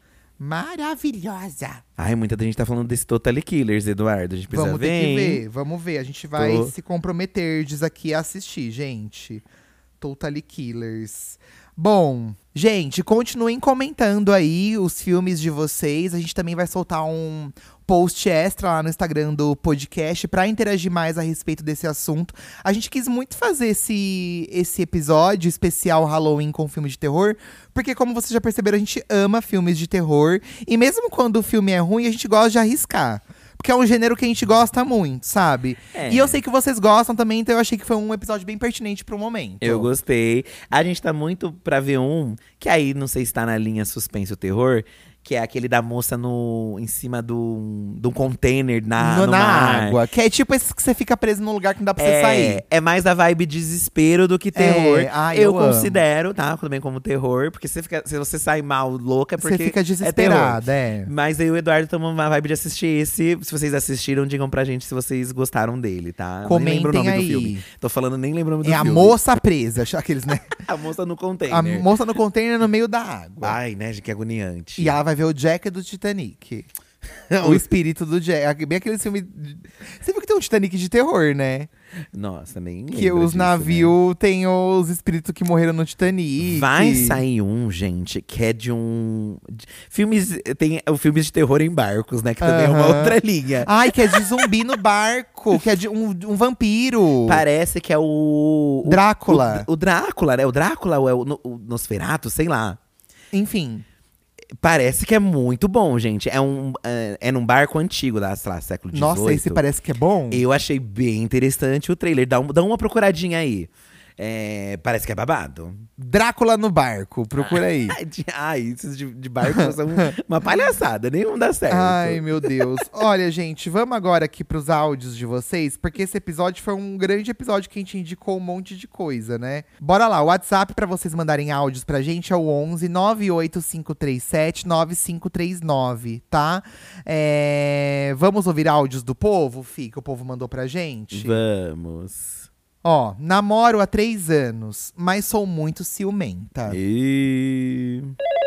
Maravilhosa. Ai, muita gente tá falando desse Totally Killers, Eduardo. A gente precisa Vamos ver. ter que hein? ver, vamos ver. A gente vai Tô. se comprometer diz aqui a assistir, gente. Totally Killers. Bom, gente, continuem comentando aí os filmes de vocês. A gente também vai soltar um post extra lá no Instagram do podcast pra interagir mais a respeito desse assunto. A gente quis muito fazer esse, esse episódio especial Halloween com filme de terror, porque como vocês já perceberam, a gente ama filmes de terror. E mesmo quando o filme é ruim, a gente gosta de arriscar. Porque é um gênero que a gente gosta muito, sabe? É. E eu sei que vocês gostam também, então eu achei que foi um episódio bem pertinente pro momento. Eu gostei. A gente tá muito pra ver um, que aí não sei se tá na linha suspense ou terror, que é aquele da moça no, em cima do, de um container na, no, no na mar. água. Que é tipo esses que você fica preso num lugar que não dá pra você sair. É, é mais a vibe desespero do que terror. É, ai, eu eu amo. considero, tá? Também como terror. Porque você fica, se você sai mal, louca, é porque Você fica é terror. desesperada, é. Mas eu e o Eduardo estamos uma vibe de assistir esse. Se vocês assistiram, digam pra gente se vocês gostaram dele, tá? Eu nem lembro o nome Comentem do aí. filme. Tô falando, nem lembro o nome do É a filme. moça presa, aqueles, né? A moça no container. A moça no container no meio da água. Ai, né, gente, que agoniante. E ela vai ver o Jack do Titanic. O espírito do Jack. Bem aquele filme. de- Você viu que tem um Titanic de terror, né? Nossa, nem Que lembro os disso, né? navios têm os espíritos que morreram no Titanic. Vai sair um, gente, que é de um. de- Filmes. Tem o filmes de terror em barcos, né? Que também é uma Aham. outra linha. Ai, que é de zumbi no barco. Que é de um, um vampiro. Parece que é o. o- Drácula. O, o Drácula, né? O Drácula ou é o, no- o Nosferatu, sei lá. Enfim. Parece que é muito bom, gente. É, um, é, é num barco antigo, da, sei lá, século dezoito. Nossa, esse parece que é bom. Eu achei bem interessante o trailer. Dá, um- dá uma procuradinha aí. É, parece que é babado. Drácula no barco, procura aí. Ai, de- Ai, esses de, de barco são uma palhaçada, nenhum dá certo. Ai, meu Deus. Olha, gente, vamos agora aqui pros áudios de vocês, porque esse episódio foi um grande episódio que a gente indicou um monte de coisa, né? Bora lá, o WhatsApp pra vocês mandarem áudios pra gente é o onze nove oito cinco três sete nove cinco três nove, tá? É, Vamos ouvir áudios do povo, Fih, que o povo mandou pra gente? Vamos. Ó, namoro há três anos, mas sou muito ciumenta. E...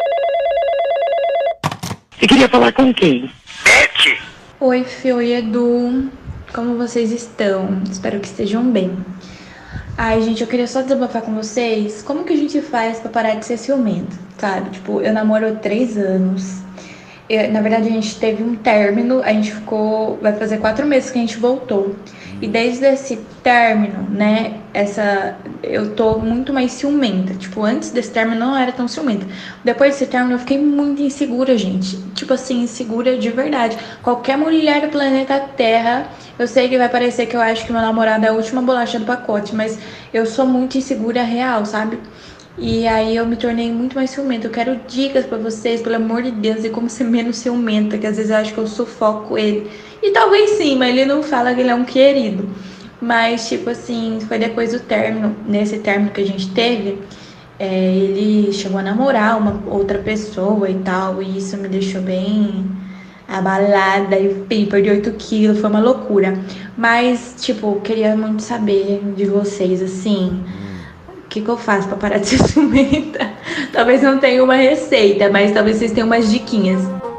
Você queria falar com quem? Oi, Fio e Edu. Como vocês estão? Espero que estejam bem. Ai, gente, eu queria só desabafar com vocês. Como que a gente faz pra parar de ser ciumento, sabe? Tipo, eu namoro há três anos. Eu, na verdade, a gente teve um término. A gente ficou… Vai fazer quatro meses que a gente voltou. E desde esse término, né, essa… Eu tô muito mais ciumenta. Tipo, antes desse término eu não era tão ciumenta. Depois desse término eu fiquei muito insegura, gente. Tipo assim, insegura de verdade. Qualquer mulher do planeta Terra… Eu sei que vai parecer que eu acho que meu namorado é a última bolacha do pacote. Mas eu sou muito insegura real, sabe? E aí eu me tornei muito mais ciumenta. Eu quero dicas pra vocês, pelo amor de Deus, de como ser menos ciumenta. Que às vezes eu acho que eu sufoco ele. E talvez sim, mas ele não fala que ele é um querido. Mas, tipo assim, foi depois do término, nesse término que a gente teve, é, ele chegou a namorar uma outra pessoa e tal. E isso me deixou bem abalada. E perdi oito quilos, foi uma loucura. Mas, tipo, queria muito saber de vocês, assim… O que, que eu faço pra parar de ser ciumenta? Talvez não tenha uma receita, mas talvez vocês tenham umas diquinhas.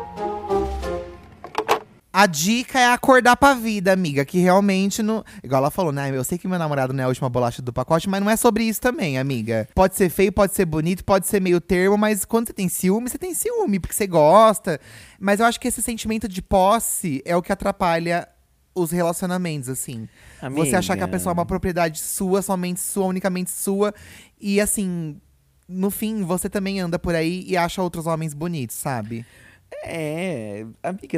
A dica é acordar pra vida, amiga. Que realmente não… Igual ela falou, né? Eu sei que meu namorado não é a última bolacha do pacote, mas não é sobre isso também, amiga. Pode ser feio, pode ser bonito, pode ser meio termo, mas quando você tem ciúme, você tem ciúme, porque você gosta. Mas eu acho que esse sentimento de posse é o que atrapalha os relacionamentos, assim. Amiga. Você achar que a pessoa é uma propriedade sua, somente sua, unicamente sua. E assim, no fim, você também anda por aí e acha outros homens bonitos, sabe? É, amiga…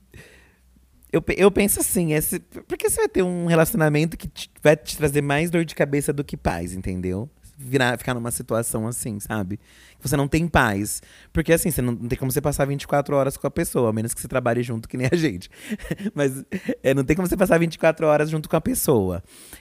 Eu, pe- eu penso assim, esse, porque você vai ter um relacionamento que te- vai te trazer mais dor de cabeça do que paz, entendeu? Virar, ficar numa situação assim, sabe? Você não tem paz. Porque assim, você não, não tem como você passar vinte e quatro horas com a pessoa, a menos que você trabalhe junto, que nem a gente. Mas é, não tem como você passar vinte e quatro horas junto com a pessoa.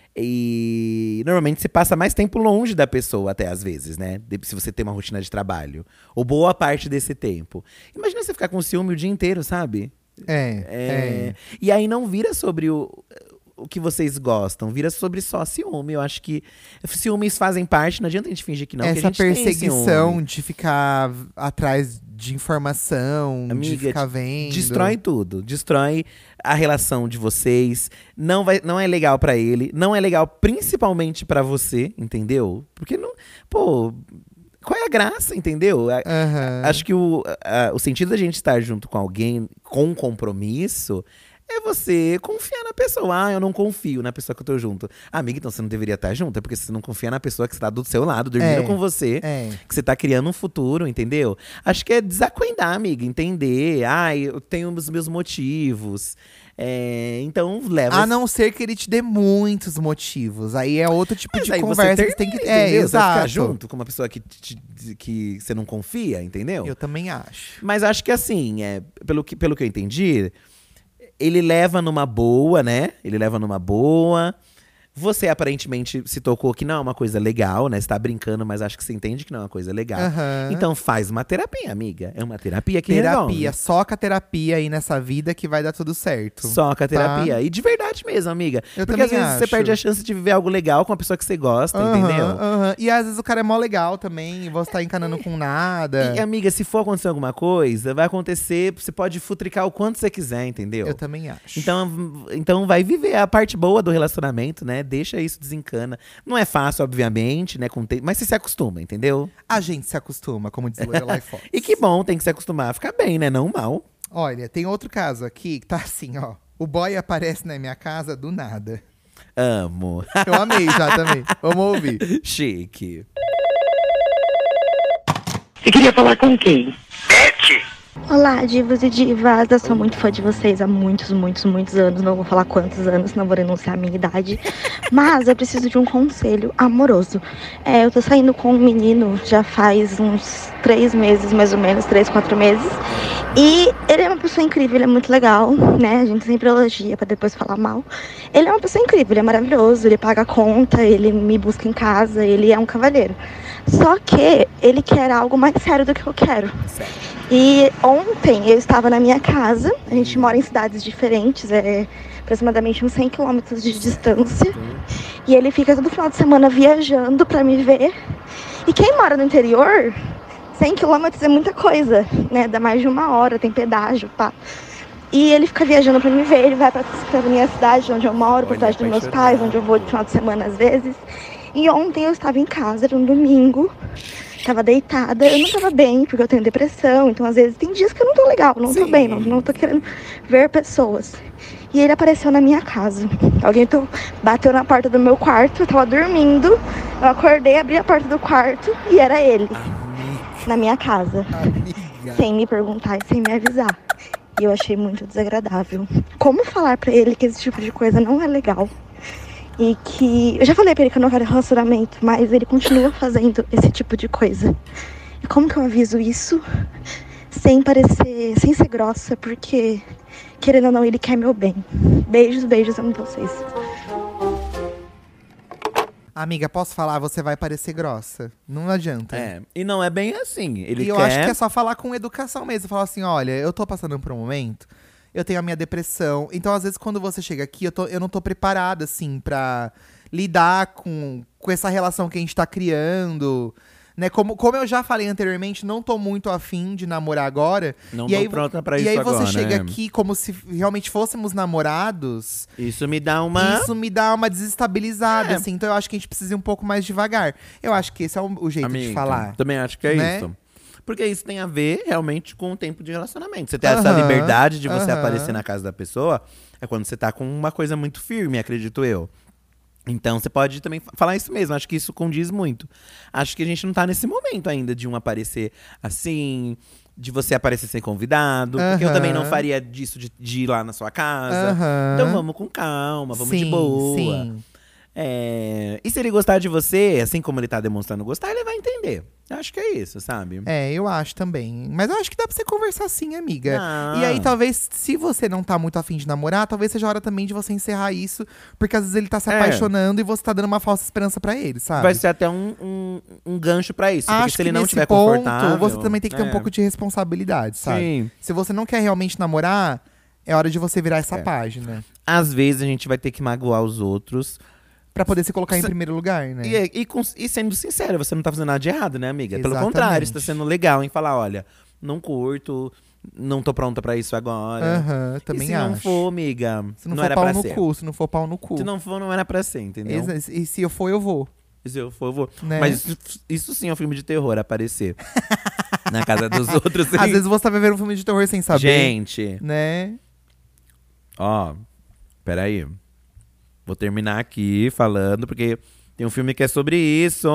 E normalmente você passa mais tempo longe da pessoa, até às vezes, né? De- Se você tem uma rotina de trabalho. Ou boa parte desse tempo. Imagina você ficar com ciúme o dia inteiro, sabe? É, É, é. E aí não vira sobre o, o que vocês gostam, vira sobre só ciúme. Eu acho que ciúmes fazem parte, não adianta a gente fingir que não, que a Essa gente tem perseguição ciúme. de ficar atrás de informação, de Amiga, ficar vendo. Destrói tudo, destrói a relação de vocês. Não, vai, não é legal pra ele, não é legal principalmente pra você, entendeu? Porque não, pô, qual é a graça, entendeu? A- Aham. Acho que o, a- o sentido da gente estar junto com alguém com compromisso é você confiar na pessoa. Ah, eu não confio na pessoa que eu tô junto. Ah, amiga, então você não deveria estar junto. É porque você não confia na pessoa que está do seu lado, dormindo É, com você. é. Que você tá criando um futuro, entendeu? Acho que é desacuendar, amiga. Entender. Ah, eu tenho os meus motivos. É, então, leva… A não ser que ele te dê muitos motivos. Aí é outro tipo Mas de aí conversa você que você tem que… termina, É, entendeu? Você vai ficar exato. junto com uma pessoa que, te- te- que você não confia, entendeu? Eu também acho. Mas acho que assim, é, pelo, que, pelo que eu entendi, ele leva numa boa, né? Ele leva numa boa. Você aparentemente se tocou que não é uma coisa legal, né? Você tá brincando, mas acho que você entende que não é uma coisa legal. Aham. Então faz uma terapia, amiga. É uma terapia que Terapia, resolve. soca terapia aí nessa vida que vai dar tudo certo. Soca a terapia. Tá? E de verdade mesmo, amiga. Eu Porque às também vezes você acho. perde a chance de viver algo legal com a pessoa que você gosta, Aham, entendeu? aham. E às vezes o cara é mó legal também, e você tá encanando com nada. E, amiga, se for acontecer alguma coisa, vai acontecer, você pode futricar o quanto você quiser, entendeu? Eu também acho. Então, então vai viver a parte boa do relacionamento, né? Deixa isso desencana. Não é fácil, obviamente, né? Com te... Mas você se acostuma, entendeu? A gente se acostuma, como diz Lorelai Fox. E que bom, tem que se acostumar a ficar bem, né? Não mal. Olha, tem outro caso aqui que tá assim, ó. O boy aparece na minha casa do nada. Amo. Eu amei já também. Vamos ouvir. Chique. Você queria falar com quem? Olá, divos e divas, eu sou muito fã de vocês há muitos, muitos, muitos anos. Não vou falar quantos anos, não vou denunciar a minha idade. Mas eu preciso de um conselho amoroso. É, eu tô saindo com um menino já faz uns três meses, mais ou menos, três, quatro meses. E ele é uma pessoa incrível, ele é muito legal, né? A gente sempre elogia pra depois falar mal. Ele é uma pessoa incrível, ele é maravilhoso, ele paga a conta, ele me busca em casa, ele é um cavalheiro. Só que ele quer algo mais sério do que eu quero. E ontem eu estava na minha casa, a gente mora em cidades diferentes, é aproximadamente uns cem quilômetros de distância. E ele fica todo final de semana viajando pra me ver. E quem mora no interior, cem quilômetros é muita coisa, né? Dá mais de uma hora, tem pedágio, pá. E ele fica viajando pra me ver, ele vai pra, pra minha cidade, onde eu moro, pra cidade dos meus pais, onde eu vou de final de semana às vezes. E ontem eu estava em casa, era um domingo, estava deitada, eu não estava bem, porque eu tenho depressão, então às vezes tem dias que eu não tô legal, não tô bem, não, não tô querendo ver pessoas. E ele apareceu na minha casa. Alguém tô, bateu na porta do meu quarto, eu tava dormindo, eu acordei, abri a porta do quarto e era ele. Amiga. Na minha casa. Amiga. Sem me perguntar e sem me avisar. E eu achei muito desagradável. Como falar pra ele que esse tipo de coisa não é legal? E que... Eu já falei pra ele que eu não quero relacionamento, mas ele continua fazendo esse tipo de coisa. E como que eu aviso isso sem parecer... Sem ser grossa, porque... Querendo ou não, ele quer meu bem. Beijos, beijos, amo vocês. Amiga, posso falar? Você vai parecer grossa. Não adianta. É, e não é bem assim. Ele e eu quer... acho que é só falar com educação mesmo. Falar assim, olha, eu tô passando por um momento... Eu tenho a minha depressão. Então, às vezes, quando você chega aqui, eu, tô, eu não tô preparada, assim, pra lidar com, com essa relação que a gente tá criando. Né? Como, como eu já falei anteriormente, não tô muito afim de namorar agora. Não e tô aí, pronta pra e isso aí agora, você chega né? aqui como se realmente fôssemos namorados. Isso me dá uma… Isso me dá uma desestabilizada, É. assim. Então, eu acho que a gente precisa ir um pouco mais devagar. Eu acho que esse é o, o jeito Amiga, de falar. Também acho que é né? isso. Porque isso tem a ver realmente com o tempo de relacionamento. Você tem essa Aham, liberdade de você aham. aparecer na casa da pessoa é quando você tá com uma coisa muito firme, acredito eu. Então você pode também fa- falar isso mesmo. Acho que isso condiz muito. Acho que a gente não tá nesse momento ainda de um aparecer assim, de você aparecer sem convidado. Porque eu Aham. também não faria disso de, de ir lá na sua casa. Aham. Então vamos com calma, vamos de Sim, boa. sim. É, e se ele gostar de você, assim como ele tá demonstrando gostar, ele vai entender. Eu acho que é isso, sabe? É, eu acho também. Mas eu acho que dá pra você conversar sim, amiga. Ah. E aí, talvez, se você não tá muito afim de namorar, talvez seja a hora também de você encerrar isso. Porque às vezes ele tá se É. apaixonando e você tá dando uma falsa esperança pra ele, sabe? Vai ser até um, um, um gancho pra isso. porque Acho se ele que não nesse tiver ponto, confortável… você também tem que ter um é. pouco de responsabilidade, sabe? Sim. Se você não quer realmente namorar, é hora de você virar essa É. página. Às vezes a gente vai ter que magoar os outros. Pra poder se colocar em Se- primeiro lugar, né? E, e, com- e sendo sincero, você não tá fazendo nada de errado, né, amiga? Pelo Exatamente. contrário, você tá sendo legal em falar, olha, não curto, não tô pronta pra isso agora. Aham, também e se acho. não for, amiga, Se não, não for era pau pra no ser. cu, se não for pau no cu. Se não for, não era pra ser, entendeu? Exa- E se eu for, eu vou. E se eu for, eu vou. Né? Mas isso, isso sim é um filme de terror, aparecer na casa dos outros. sim. Às vezes você tá vivendo um filme de terror sem saber. Gente, Né? ó, peraí. Vou terminar aqui falando, porque tem um filme que é sobre isso.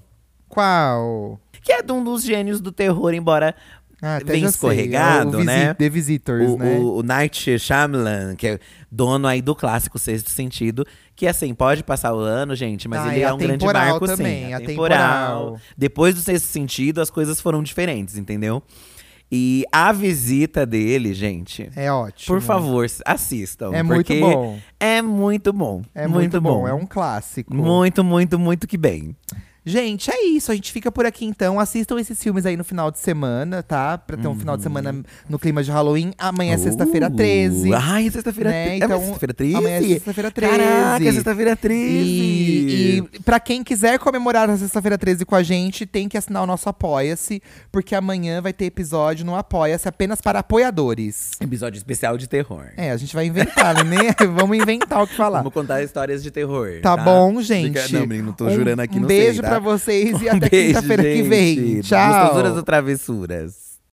Qual? Que é de um dos gênios do terror, embora Ah, até bem já sei. escorregado, É o Visi- né? The Visitors, o, né? o, o Night Shyamalan, que é dono aí do clássico Sexto Sentido, que assim, pode passar o ano, gente, mas Ah, ele e é um grande atemporal marco, também, sim. atemporal. Atemporal. Depois do Sexto Sentido, as coisas foram diferentes, entendeu? E a visita dele, gente… É ótimo. Por favor, assistam. É muito porque bom. É muito bom. É muito, bom. É um clássico. Muito, muito, muito que bem. Gente, é isso. A gente fica por aqui então. Assistam esses filmes aí no final de semana, tá? Pra ter um final de semana no clima de Halloween. Amanhã é sexta-feira treze. Uh, Ai, é sexta-feira né? treze. Então, É sexta-feira treze? amanhã é sexta-feira treze. Caraca, é sexta-feira treze. E, e pra quem quiser comemorar a sexta-feira treze com a gente, tem que assinar o nosso Apoia-se. Porque amanhã vai ter episódio no Apoia-se apenas para apoiadores. Episódio especial de terror. É, a gente vai inventar, né? Vamos inventar o que falar. Vamos contar histórias de terror. Tá, bom, gente. Fica- Não, menino, não tô Um- jurando aqui, um não beijo sei, tá? pra vocês e Um até beijo, quinta-feira que vem. gente. Tchau. Gostosuras ou travessuras?